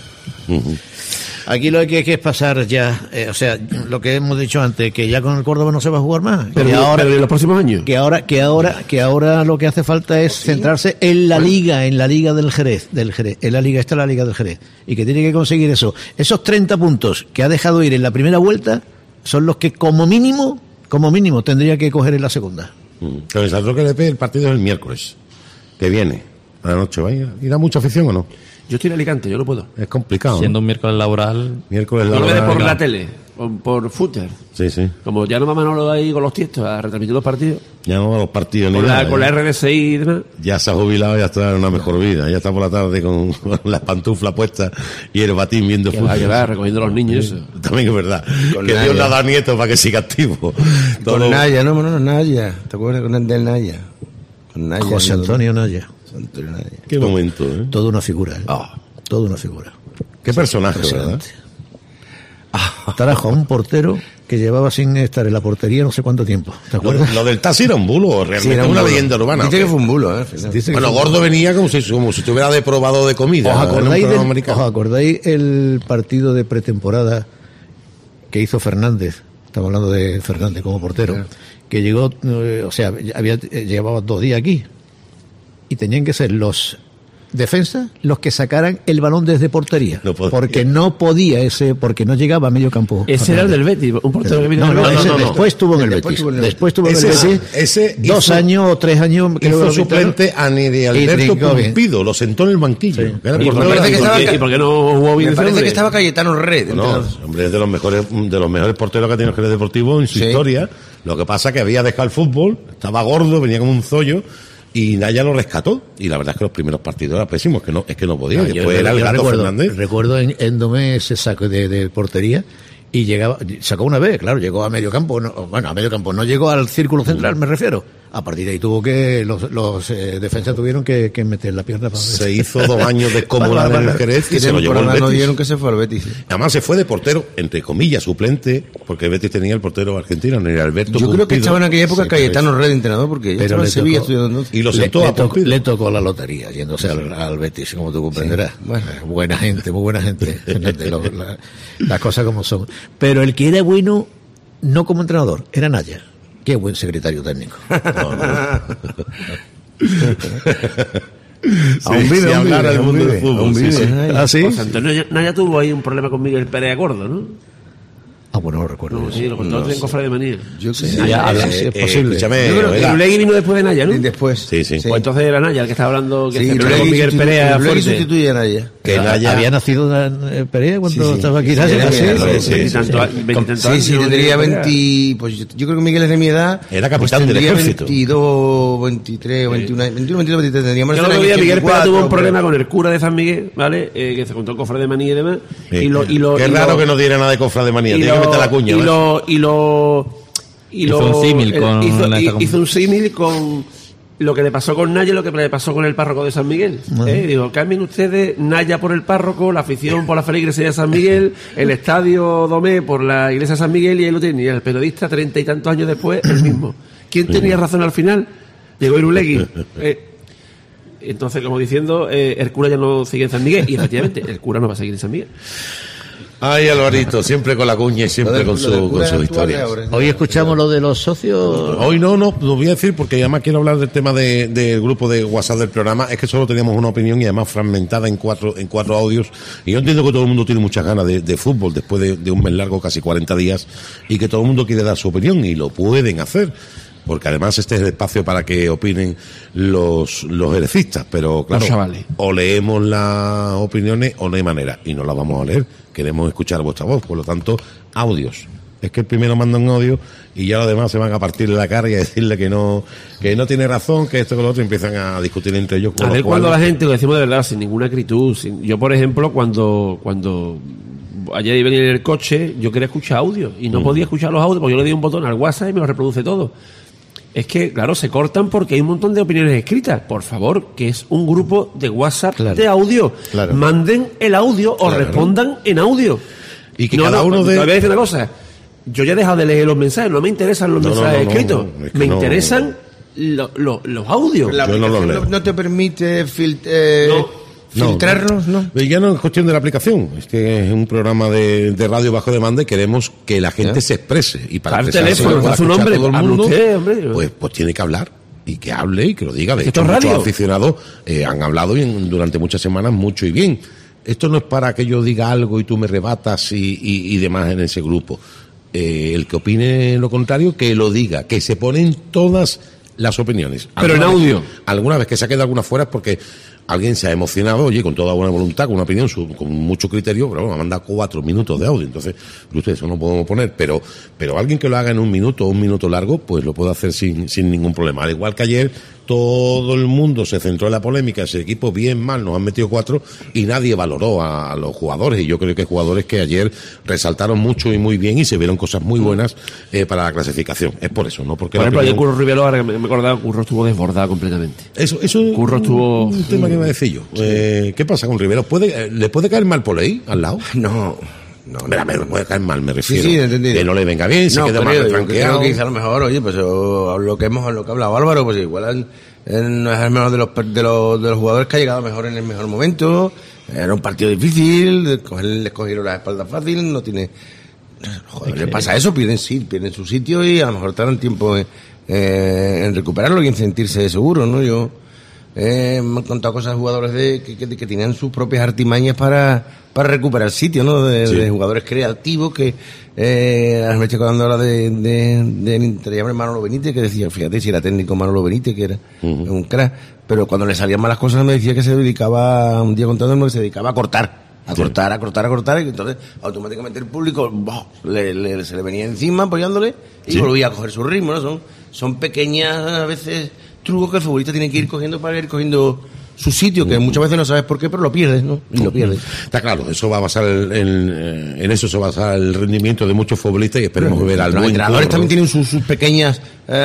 Aquí lo que hay que es pasar ya, o sea, lo que hemos dicho antes, que ya con el Córdoba no se va a jugar más. Pero, pero en los próximos años. Que ahora lo que hace falta es centrarse en la liga del Jerez, en la liga, esta es la liga del Jerez, y que tiene que conseguir eso. Esos 30 puntos que ha dejado ir en la primera vuelta son los que como mínimo tendría que coger en la segunda. Pero el que le el partido es el miércoles, que viene, a la noche. ¿Irá mucha afición o no? Yo estoy en Alicante, yo no puedo. Es complicado. Siendo ¿no? un miércoles laboral. Miércoles No lo veré por laboral. la tele, por footer. Sí. Como ya no va Manolo ahí con los tiestos a retransmitir los partidos. Ya no va a los partidos ni Con nada. la RDSI y demás. Ya se ha jubilado, ya está en una mejor vida. Ya está por la tarde con las pantuflas puestas y el batín viendo Que fútbol. va, recogiendo a los niños y eso. También es verdad. Con Que Naya. Dios le ha dado nietos para que siga activo. Todo- Con Naya, no, Naya. ¿Te acuerdas con el del Naya? Con Naya. José Antonio Naya, José Antonio Naya. Qué momento, ¿eh? toda una figura, toda una figura. Qué personaje, ¿verdad? Impresionante. Trajo a un portero que llevaba sin estar en la portería no sé cuánto tiempo, ¿te acuerdas? Lo del taxi era un bulo, realmente era una bulo. leyenda urbana. Dice ¿o que qué? fue un bulo, ¿eh? Dice que Bueno, fue- Gordo venía como si estuviera de probado de comida. ¿Os en un acordáis, programa americano. ¿Os acordáis el partido de pretemporada que hizo Fernández? Estamos hablando de Fernández como portero. Que llegó, llevaba 2 días aquí. Y tenían que ser los defensas los que sacaran el balón desde portería. No podía. Porque no llegaba a medio campo. Ese era el del Betis, un portero que vino No, del Betis. ese no. después estuvo en el Después Betis. estuvo en el Después estuvo en el Ese- Betis. ese 2 hizo- años o 3 años. creo que Hizo lo suplente a Neri Y Alberto trincó bien. Pumpido, lo sentó en el banquillo. Sí. Que era ¿Y portero por, de la que Liga. estaba- ¿Y por qué no jugó bien Me ese parece hombre? que estaba Cayetano Red. No, hombre, es de los mejores porteros que ha tenido el Jerez Deportivo en su Sí. historia. Lo que pasa que había dejado el fútbol, estaba gordo, venía como un zollo y Naya lo rescató, y la verdad es que los primeros partidos eran pésimos, es que no podía. Después era el Gato Fernández. Recuerdo en Domé ese saco de portería, y sacó una vez, claro, llegó a medio campo, a medio campo, no llegó al círculo central, me refiero. A partir de ahí los defensas tuvieron que meter la pierna para ver. Se hizo 2 años de descomunal en el Jerez y se lo llevó el Betis. No dieron que se fue al Betis. Además se fue de portero, entre comillas, suplente, porque el Betis tenía el portero argentino, en el Alberto Yo creo que Pumpido. estaba en aquella época Cayetano Red, entrenador, porque pero en Sevilla estudiando. Y lo sentó a Pumpido. Le tocó la lotería yéndose al Betis, como tú comprenderás. Sí, bueno. Buena gente, muy buena gente. Las cosas como son. Pero el que era bueno, no como entrenador, era Naya. Qué buen secretario técnico. Aún vive, hablar del mundo del fútbol. ¿Ah, sí? José Antonio Naya tuvo ahí un problema con Miguel Pérez Gordo, ¿no? Bueno, no recuerdo. No, sí, lo contó en Cofre de Manía. Yo sé. Sí, es posible. Escúchame, Yo creo que Irulegui vino después de Naya, ¿no? Después. Sí. Pues entonces era Naya el que estaba hablando, que Sí, se peleó con Miguel Pérez Irulegui fuerte. sustituye a Naya. Que Naya ¿Había nacido Perea cuando estaba aquí? Sí, tendría 20... Pues yo creo que Miguel es de mi edad. Era capitán del ejército. 22, 23, 21, 22, 23 tendríamos. Yo lo que vi, Miguel Pérez tuvo un problema con el cura de San Miguel, ¿vale? Que se contó en Cofre de Manía y demás. Qué raro que no diera nada de Cofre de Manía, tiene que meter la cuña. Hizo un símil hizo un símil con lo que le pasó con Naya y lo que le pasó con el párroco de San Miguel. Digo, cambien ustedes Naya por el párroco, la afición por la feligresía de San Miguel, el estadio Domé por la iglesia de San Miguel, y ahí lo tiene. Y el periodista, 30 y tantos años después, el mismo. ¿Quién tenía razón al final? Llegó Irulegui. Entonces, como diciendo, el cura ya no sigue en San Miguel. Y efectivamente, el cura no va a seguir en San Miguel. Ay, Alvarito, siempre con la cuña y siempre con sus historias. Hoy escuchamos lo de los socios. Hoy no voy a decir, porque además quiero hablar del tema del grupo de WhatsApp del programa. Es que solo teníamos una opinión, y además fragmentada en cuatro audios. Y yo entiendo que todo el mundo tiene muchas ganas de fútbol después de un mes largo, casi 40 días, y que todo el mundo quiere dar su opinión, y lo pueden hacer. Porque además este es el espacio para que opinen los herecistas, pero claro, o leemos las opiniones o no hay manera, y no las vamos a leer, queremos escuchar vuestra voz, por lo tanto, audios. Es que el primero manda un audio y ya los demás se van a partirle la cara y a decirle que no tiene razón, que esto con lo otro, y empiezan a discutir entre ellos. A ver, cuando la gente, lo decimos de verdad, sin ninguna acritud, yo por ejemplo, cuando ayer venía en el coche, yo quería escuchar audio y no podía escuchar los audios, porque yo le di un botón al WhatsApp y me lo reproduce todo. Es que, claro, se cortan porque hay un montón de opiniones escritas. Por favor, que es un grupo de WhatsApp de audio. Claro. Manden el audio o respondan en audio. Y que cada uno Te voy a decir una cosa. Yo ya he dejado de leer los mensajes. No me interesan los mensajes escritos. Es que me interesan los audios. La aplicación no te permite filtrarlos, ¿no? Ya no es cuestión de la aplicación, es que es un programa de radio bajo demanda y queremos que la gente se exprese, y para el teléfono, su nombre, todo el mundo, usted, pues tiene que hablar, y que hable y que lo diga. De hecho, muchos aficionados han hablado durante muchas semanas mucho y bien. Esto no es para que yo diga algo y tú me rebatas y demás en ese grupo. El que opine lo contrario, que lo diga, que se ponen todas las opiniones. Pero en audio. Alguna vez que se ha quedado alguna fuera es porque alguien se ha emocionado, oye, con toda buena voluntad, con una opinión, con mucho criterio, pero bueno, me manda 4 minutos de audio, entonces, eso no podemos poner, pero alguien que lo haga en 1 minuto o 1 minuto largo, pues lo puede hacer sin ningún problema. Al igual que ayer, todo el mundo se centró en la polémica, ese equipo bien mal, nos han metido 4 y nadie valoró a los jugadores, y yo creo que hay jugadores que ayer resaltaron mucho y muy bien y se vieron cosas muy buenas para la clasificación. Es por eso, ¿no? Porque por ejemplo, ayer Curro Rivero, ahora que me acordaba, Curro estuvo desbordado completamente. Eso Curro estuvo... Un tema que iba a decir yo. ¿Qué pasa con Rivero? ¿Le puede caer mal por ahí, al lado? No, me puede caer mal, me refiero. Sí, entendido. Que no le venga bien, se queda más retranqueado. Creo que quizá a lo mejor, oye, pues lo que ha hablado Álvaro, pues igual no es el mejor de los jugadores que ha llegado mejor en el mejor momento. Era un partido difícil, les cogieron las espaldas fácil, no tiene... Joder, le pasa eso, pierden su sitio y a lo mejor tardan tiempo en recuperarlo y en sentirse seguro, ¿no? Yo me han contado cosas de jugadores que tenían sus propias artimañas para recuperar sitio, ¿no? De jugadores creativos que me estoy acordando ahora del interior Manolo Benítez, que decía, fíjate, si era técnico Manolo Benítez, que era un crack, pero cuando le salían malas cosas me decía que se dedicaba, un día contándome que se dedicaba a cortar, y entonces automáticamente el público se le venía encima apoyándole y volvía a coger su ritmo, ¿no? Son pequeñas, a veces, trucos que el futbolista tiene que ir cogiendo para ir cogiendo su sitio, que muchas veces no sabes por qué, pero lo pierdes, ¿no? Y lo pierdes. Está claro, eso va a basar en eso se basa el rendimiento de muchos futbolistas y esperemos ver al Los buen entrenadores Curro. también tienen sus pequeñas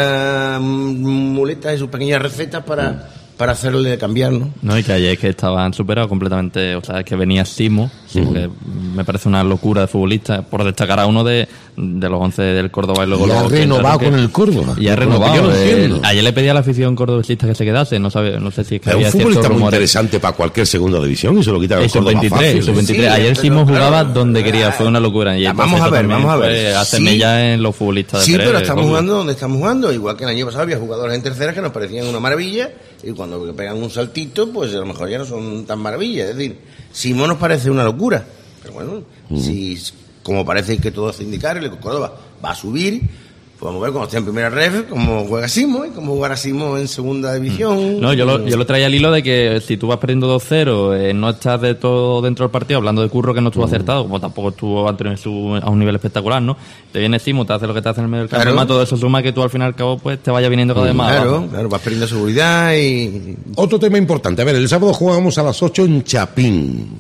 muletas y sus pequeñas recetas para hacerle cambiar, ¿no? No, y que ayer es que estaban superados completamente, o sea, es que venía Simo, que me parece una locura de futbolista, por destacar a uno de los 11 del Córdoba y luego Y ha los renovado que- con el Córdoba. Y ha Lo que renovado. yo no entiendo. Ayer le pedí a la afición cordobesista que se quedase, no sé si es que Es un había ciertos futbolista muy rumores. interesante para cualquier segunda división y se lo quita Y el Córdoba sub-23, fácil. sub-23. Sí, Ayer pero Simo claro, jugaba donde quería, fue una locura. Y Vamos entonces a eso ver, también vamos a ver. fue hace Sí. mella en los futbolistas de Sí, Pérez, pero estamos obvio. jugando donde estamos jugando. Igual que el año pasado había jugadores en tercera que nos parecían una maravilla y cuando pegan un saltito, pues a lo mejor ya no son tan maravillas. Es decir, Simón nos parece una locura. Pero bueno, si como parece que todo hace indicar, el Córdoba va a subir, pues vamos a ver cuando esté en primera ref cómo juega Simón y cómo jugará Simón en segunda división. No, yo lo traía al hilo de que si tú vas perdiendo 2-0, no estás de todo dentro del partido, hablando de Curro que no estuvo acertado, como tampoco estuvo antes a un nivel espectacular, ¿no? Te viene Simo, te hace lo que te hace en el medio del campo, Claro. además todo eso suma que tú al fin y al cabo pues te vaya viniendo cada vez más abajo. Claro, vas perdiendo seguridad y... Otro tema importante. A ver, el sábado jugábamos a las 8 en Chapín.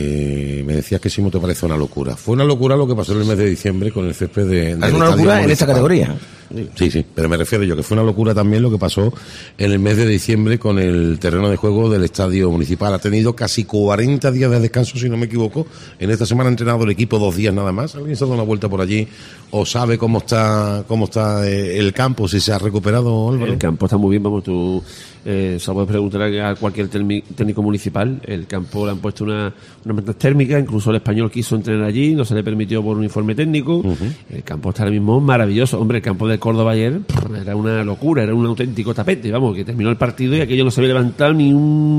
Me decías que Simo te parece una locura. Fue una locura lo que pasó en el mes de diciembre con el césped de... Es una locura en esta categoría. Sí, pero me refiero yo que fue una locura también lo que pasó en el mes de diciembre con el terreno de juego del estadio municipal. Ha tenido casi 40 días de descanso, si no me equivoco. En esta semana ha entrenado el equipo 2 días nada más. ¿Alguien se ha dado una vuelta por allí o sabe cómo está el campo, si se ha recuperado, Álvaro? El campo está muy bien, vamos, tú se lo puedes preguntar a cualquier técnico municipal. El campo le han puesto una manta térmica, incluso el Español quiso entrenar allí, no se le permitió por un informe técnico. El campo está ahora mismo maravilloso. Hombre, el campo de Córdoba ayer era una locura, era un auténtico tapete, vamos, que terminó el partido y aquello no se había levantado ni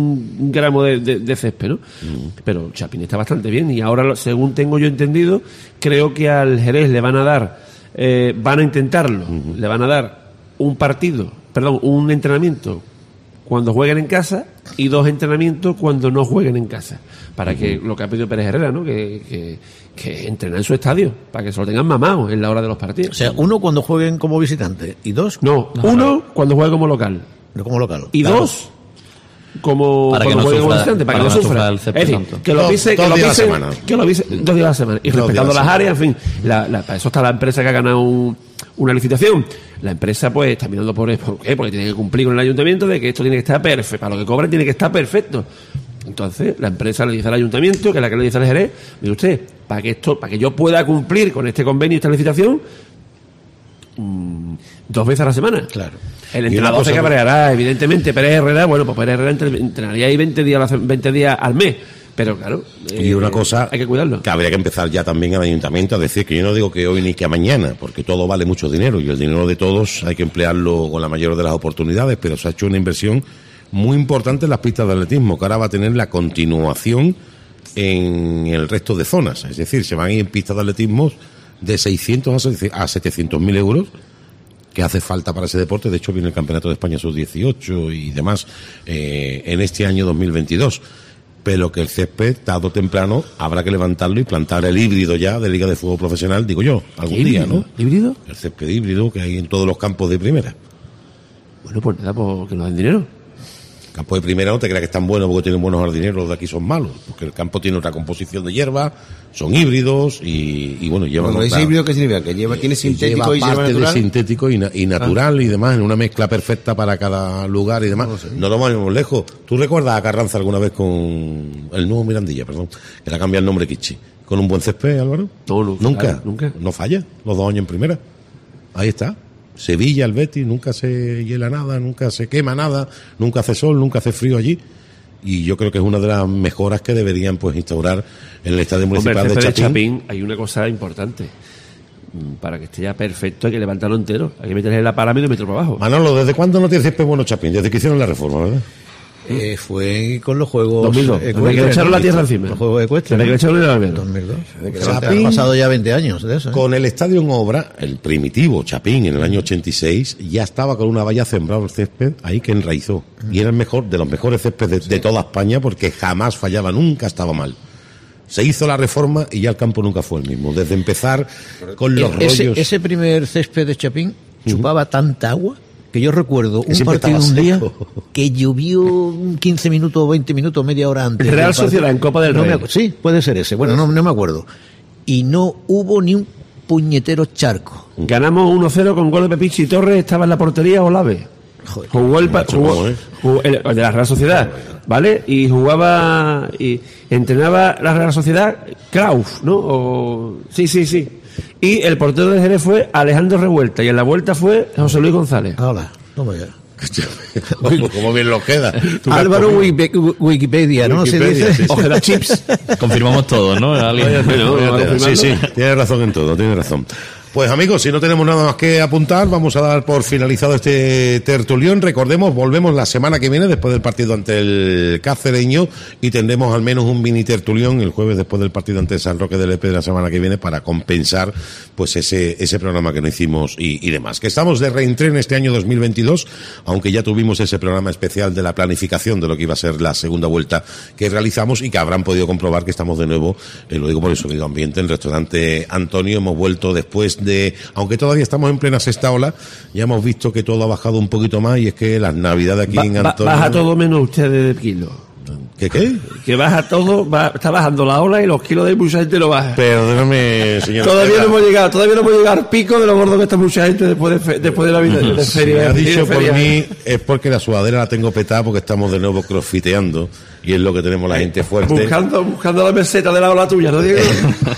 un gramo de césped, ¿no? Pero Chapín está bastante bien y ahora, según tengo yo entendido, creo que al Jerez le van a dar, van a intentarlo, le van a dar un entrenamiento cuando jueguen en casa y 2 entrenamientos cuando no jueguen en casa, para que lo que ha pedido Pérez Herrera, ¿no? Que entrenen en su estadio, para que se lo tengan mamado en la hora de los partidos. O sea, uno cuando jueguen como visitante y dos No, uno cuando juegue como local como local. y Claro. 2 como Para que cuando no juegue como sufra- visitante, para que no sufra. el Es césped decir, santo. que lo Dos- pise, dos que lo días a la pise, semana. que lo pise 2 días a la semana y Dos días a respetando la las semana. áreas, en fin, para eso está la empresa que ha ganado una licitación. La empresa pues está mirando ¿por qué? Porque tiene que cumplir con el ayuntamiento de que esto tiene que estar perfecto, para lo que cobran tiene que estar perfecto. Entonces, la empresa le dice al ayuntamiento, que es la que le dice al Jerez, mire usted, para que yo pueda cumplir con este convenio y esta licitación, 2 veces a la semana. Claro. El Y una entrenador cosa se cabreará, evidentemente. Pérez Herrera, bueno, pues Pérez Herrera entrenaría ahí 20 días al mes. Pero claro, Y una cosa hay que cuidarlo. que habría que empezar ya también al ayuntamiento a decir que yo no digo que hoy ni que mañana, porque todo vale mucho dinero y el dinero de todos hay que emplearlo con la mayor de las oportunidades, pero se ha hecho una inversión muy importante en las pistas de atletismo, que ahora va a tener la continuación en el resto de zonas. Es decir, se van a ir en pistas de atletismo de 600 a 700.000 euros, que hace falta para ese deporte. De hecho, viene el Campeonato de España Sub-18 y demás en este año 2022. Pero que el césped, tarde o temprano, habrá que levantarlo y plantar el híbrido ya de Liga de Fútbol Profesional, digo yo, algún día, ¿no? ¿Híbrido? El césped híbrido que hay en todos los campos de primera. Bueno, pues nada, pues que nos den dinero. Campo de primera no te creas que están buenos porque tienen buenos jardineros, los de aquí son malos, porque el campo tiene otra composición de hierba, son híbridos y bueno, llevan Cuando dice otra- híbrido, ¿qué significa? Que tiene sintético y lleva hierba parte de natural. sintético y natural y demás, en una mezcla perfecta para cada lugar y demás. No nos vayamos lejos. ¿Tú recuerdas a Carranza alguna vez con el nuevo Mirandilla, perdón, que le ha cambiado el nombre Kichi? ¿Con un buen césped, Álvaro? No, Nunca. claro, nunca. No falla, los 2 años en primera. Ahí está. Sevilla, el Betis, nunca se hiela nada, nunca se quema nada, nunca hace sol, nunca hace frío allí. Y yo creo que es una de las mejoras que deberían pues instaurar en el estadio Hombre, municipal el césped de de Chapín. Chapín hay una cosa importante. Para que esté ya perfecto hay que levantarlo entero. Hay que meterle la para medio metro para abajo. Manolo, ¿desde cuándo no tiene césped bueno Chapín? Desde que hicieron la reforma, ¿verdad? Fue con los juegos 2002. Desde que le echaron la tierra encima. Los juegos ecuestres. Desde que le echaron el albero. 2002. Chapín- Han pasado ya 20 años de eso. ¿eh? Con el estadio en obra, el primitivo Chapín en el año 86 ya estaba con una valla sembrado el césped ahí que enraizó. Y era el mejor, de los mejores céspedes de toda España porque jamás fallaba, nunca estaba mal. Se hizo la reforma y ya el campo nunca fue el mismo. Desde empezar con los rollos. Ese primer césped de Chapín chupaba tanta agua que yo recuerdo un siempre partido estaba un día seco. que llovió 15 minutos, 20 minutos, media hora antes. Real del partido. Sociedad en Copa del No Rey. sí, puede ser ese. Bueno, no me acuerdo. Y no hubo ni un puñetero charco. Ganamos 1-0 con gol de Pepichi Torres, estaba en la portería Olave. Joder. Jugó el Macho, jugó, ¿cómo es? jugó el de la Real Sociedad, ¿vale? Y jugaba y entrenaba la Real Sociedad Krauf, ¿no? Sí. Y el portero de Jerez fue Alejandro Revuelta y en la vuelta fue José Luis González. Hola, toma ya. ¿Cómo bien lo queda? Tú Álvaro que- Wikipedia, ¿no? Se Wikipedia, dice. sí, sí. Ojeda Chips. Confirmamos todo, ¿no? Alguien- Sí, tiene razón en todo, tiene razón. Pues amigos, si no tenemos nada más que apuntar, vamos a dar por finalizado este tertulión. Recordemos, volvemos la semana que viene después del partido ante el Cacereño y tendremos al menos un mini tertulión el jueves después del partido ante San Roque del Lepe de la semana que viene para compensar pues ese programa que no hicimos y demás. Que estamos de reentrén este año 2022, aunque ya tuvimos ese programa especial de la planificación de lo que iba a ser la segunda vuelta que realizamos y que habrán podido comprobar que estamos de nuevo, lo digo por el sonido ambiente, en el restaurante Antonio. Hemos vuelto después de, aunque todavía estamos en plena sexta ola, ya hemos visto que todo ha bajado un poquito más y es que las navidades aquí en Antonio... Baja todo menos ustedes de kilo. ¿Qué? Que baja todo, está bajando la ola y los kilos de mucha gente lo baja. Perdóname, señor. Todavía no hemos llegado al pico de lo gordo que está mucha gente después de la vida de Si feria. me ha de dicho por feria. mí es porque la sudadera la tengo petada porque estamos de nuevo crossfiteando y es lo que tenemos la gente fuerte. Buscando la meseta de la ola tuya, ¿no, Diego?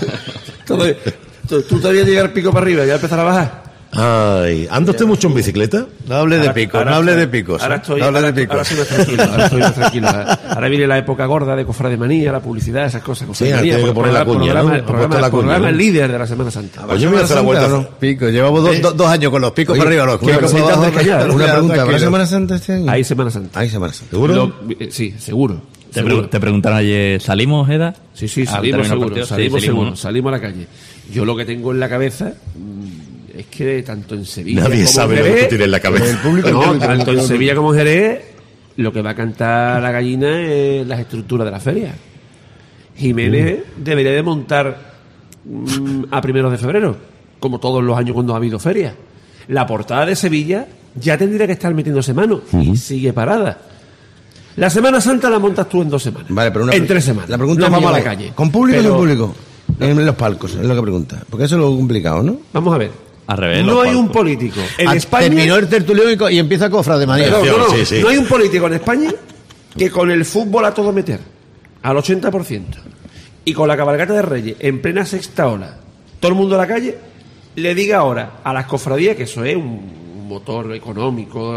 Tú todavía llegar al pico para arriba y ya empezar a bajar. Ay, ¿anda usted mucho en bicicleta? No hable de picos, no hable de picos. Ahora estoy, no hable de ahora picos. estoy más tranquilo. Ahora estoy más tranquilo. Ahora viene la época gorda de cofrademanía, la publicidad, esas cosas. Cofrademanía, tiene que poner la cuña, ¿no? Ha puesto la cuña, programa ¿no? líder de la Semana Santa. Pues yo voy a hacer la vuelta. Picos, llevamos dos años con los picos Oye, para arriba, los ¿qué picos para abajo. callado? Una pregunta, ¿habrá Tranquilo. Semana Santa este año? Hay Semana Santa. Hay Semana Santa. ¿Seguro? Sí, seguro. Te Seguro. preguntaron ayer, ¿salimos, Eda? Sí, Al salimos terminar el seguro, partido. Sí, salimos seguro, ¿no? salimos a la calle. Yo lo que tengo en la cabeza es que tanto en Sevilla Nadie como sabe en lo que Jerez, tú tienes en la cabeza. no, tanto en Sevilla como en Jerez, lo que va a cantar la gallina es las estructuras de la feria. Jiménez debería de montar a primeros de febrero, como todos los años cuando ha habido feria. La portada de Sevilla ya tendría que estar metiéndose mano y sigue parada. La Semana Santa la montas tú en 2 semanas. Vale, pero en 3 semanas. La pregunta nos mía vamos a la es, calle. ¿con público o Pero sin público? En los palcos, es lo que pregunta. Porque eso es lo complicado, ¿no? Vamos a ver. Al revés. No los hay un palcos. político en Ah, España. terminó el tertulión y empieza cofrademanía. No, Sí, sí. no hay un político en España que con el fútbol a todo meter, al 80%, y con la cabalgata de Reyes en plena sexta ola, todo el mundo a la calle, le diga ahora a las cofradías que eso es un motor económico,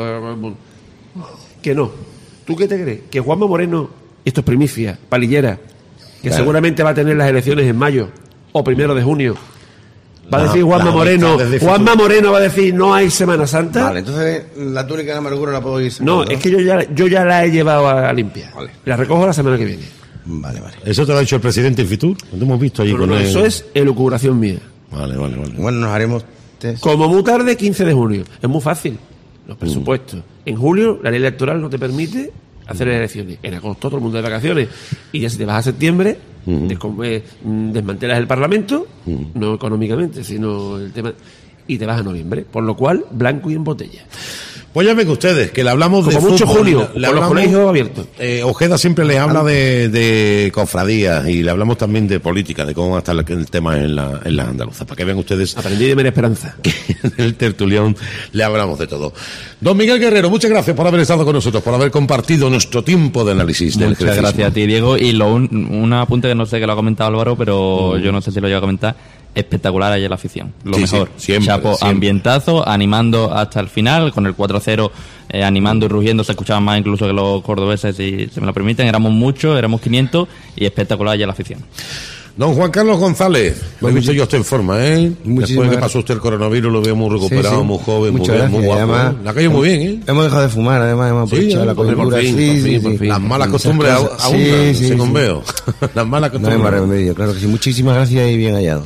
que no. ¿Tú qué te crees? Que Juanma Moreno, esto es primicia, palillera, que Claro. seguramente va a tener las elecciones en mayo o 1 de junio, va a decir Juanma las Moreno, amistades de Juanma Moreno va a decir no hay Semana Santa. Vale, entonces la túnica de amargura la puedo ir No, sacando, es que yo ya la he llevado a limpiar. Vale. La recojo la semana que viene. Vale, vale. ¿Eso te lo ha dicho el presidente en Fitur? Lo hemos visto allí No, con no, él. eso es elucubración mía. Vale. Bueno, nos haremos test. Como muy tarde, 15 de junio. Es muy fácil. Los presupuestos. En julio, la ley electoral no te permite hacer elecciones. En agosto, todo el mundo de vacaciones. Y ya si te vas a septiembre, desmantelas el Parlamento, no económicamente, sino el tema. Y te vas a noviembre. Por lo cual, blanco y en botella. Pues ya ven ustedes que le hablamos de Como mucho fútbol, junio, le con los hablamos- colegios abiertos. Ojeda siempre les habla de cofradías y le hablamos también de política, de cómo va a estar el tema en las andaluzas, para que vean ustedes Aprendí de María Esperanza. que en el tertulión le hablamos de todo. Don Miguel Guerrero, muchas gracias por haber estado con nosotros, por haber compartido nuestro tiempo de análisis del Muchas crecismo. gracias a ti, Diego. Y un apunte que no sé que lo ha comentado Álvaro, pero yo no sé si lo iba a comentar. Espectacular ayer la afición. Lo Sí, mejor. sí, siempre, Chapo, siempre. ambientazo, animando hasta el final, con el 4-0, animando y rugiendo. Se escuchaban más incluso que los cordobeses, si se me lo permiten. Éramos muchos, éramos 500 y espectacular ayer la afición. Don Juan Carlos González, lo he visto yo usted en forma, ¿eh? Después Muchísimas que gracias. pasó usted el coronavirus, lo veo muy recuperado, Sí, sí. muy joven, muy Muchas bien, muy gracias. guapo. Además, ¿eh? La calle muy bien, ¿eh? Hemos dejado de fumar, además, hemos Sí, aprovechado la hombre, coyuntura. por fin, Sí, por sí, fin, sí. por fin. Las malas Muchas costumbres cosas. aún, Sí, sí, según sí. veo. Las malas No hay costumbres. más remedio, claro que sí. Muchísimas gracias y bien hallado.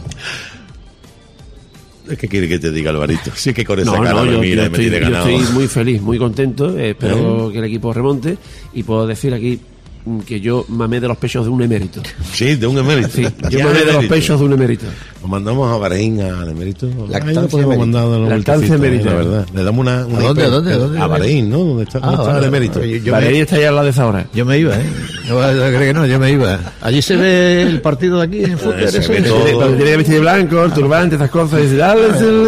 ¿Qué quiere que te diga, Alvarito? Sí que con esa No, cara no, me yo mira y me tiene estoy ganado. muy feliz, muy contento. Espero que el equipo remonte y puedo decir aquí que yo mamé de los pechos de un emérito. Sí, de un emérito. Sí, yo Ya mamé de los emérito. pechos de un emérito. Lo mandamos a Bahrein al emérito. Lactancia Ahí lo podemos emérito. mandar a una Lactancia vueltecita, emérito. la verdad. Le damos una ¿A dónde? A Bahrein, ¿no? ¿Dónde está, dónde está vale, el emérito? vale. Yo Bahrein me- está ya al lado de Zahora. Yo me iba, ¿eh? Yo creo que no, yo me iba. Allí se ve el partido de aquí en fútbol. Se eso ve es. todo. Cuando tiene que vestir de blanco, el turbante, esas cosas, y dice, dale,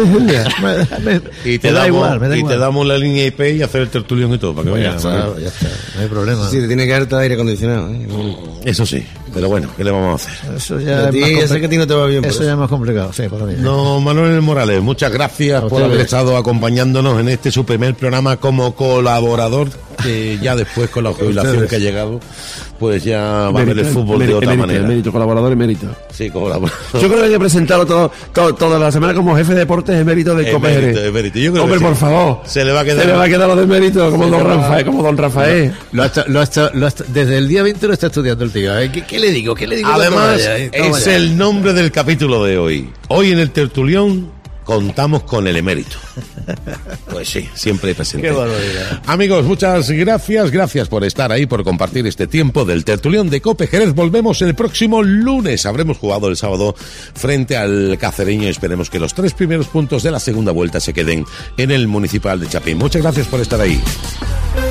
Y te me da damos, igual, me da y igual. te damos la línea IP y hacer el tertulión y todo, para que Ya vayas. está, ya está, no hay problema. Sí, te tiene que harta de aire acondicionado. Eso sí, pero bueno, ¿qué le vamos a hacer? Eso ya A es ti, más ya sé compli- que a ti no te va bien. por Eso eso. ya es más complicado, sí, para mí. No, Manuel Morales, muchas gracias por ustedes. haber estado acompañándonos en este su primer programa como colaborador, que ya después con la jubilación Ustedes. que ha llegado, pues ya va a ver el fútbol de otra manera. Emérito, colaborador emérito. Sí, colaborador. Yo creo que hay que presentarlo toda la semana como jefe de deportes emérito del Copa Emérito, Jerez. emérito. Yo creo Hombre, que sí. por favor. Se le va a quedar. Se le va a quedar lo de emérito como don Rafael, como don Rafael. Desde el día 20 lo está estudiando el tío. ¿Qué le digo? ¿Qué le digo? Además, Toma ya, toma es ya. el nombre del capítulo de hoy. Hoy en el tertulión contamos con el emérito. Pues sí, siempre presente. Qué barbaridad. Amigos, muchas gracias por estar ahí, por compartir este tiempo del tertulión de Cope Jerez. Volvemos el próximo lunes. Habremos jugado el sábado frente al Cacereño. Esperemos que los 3 primeros puntos de la segunda vuelta se queden en el Municipal de Chapín. Muchas gracias por estar ahí.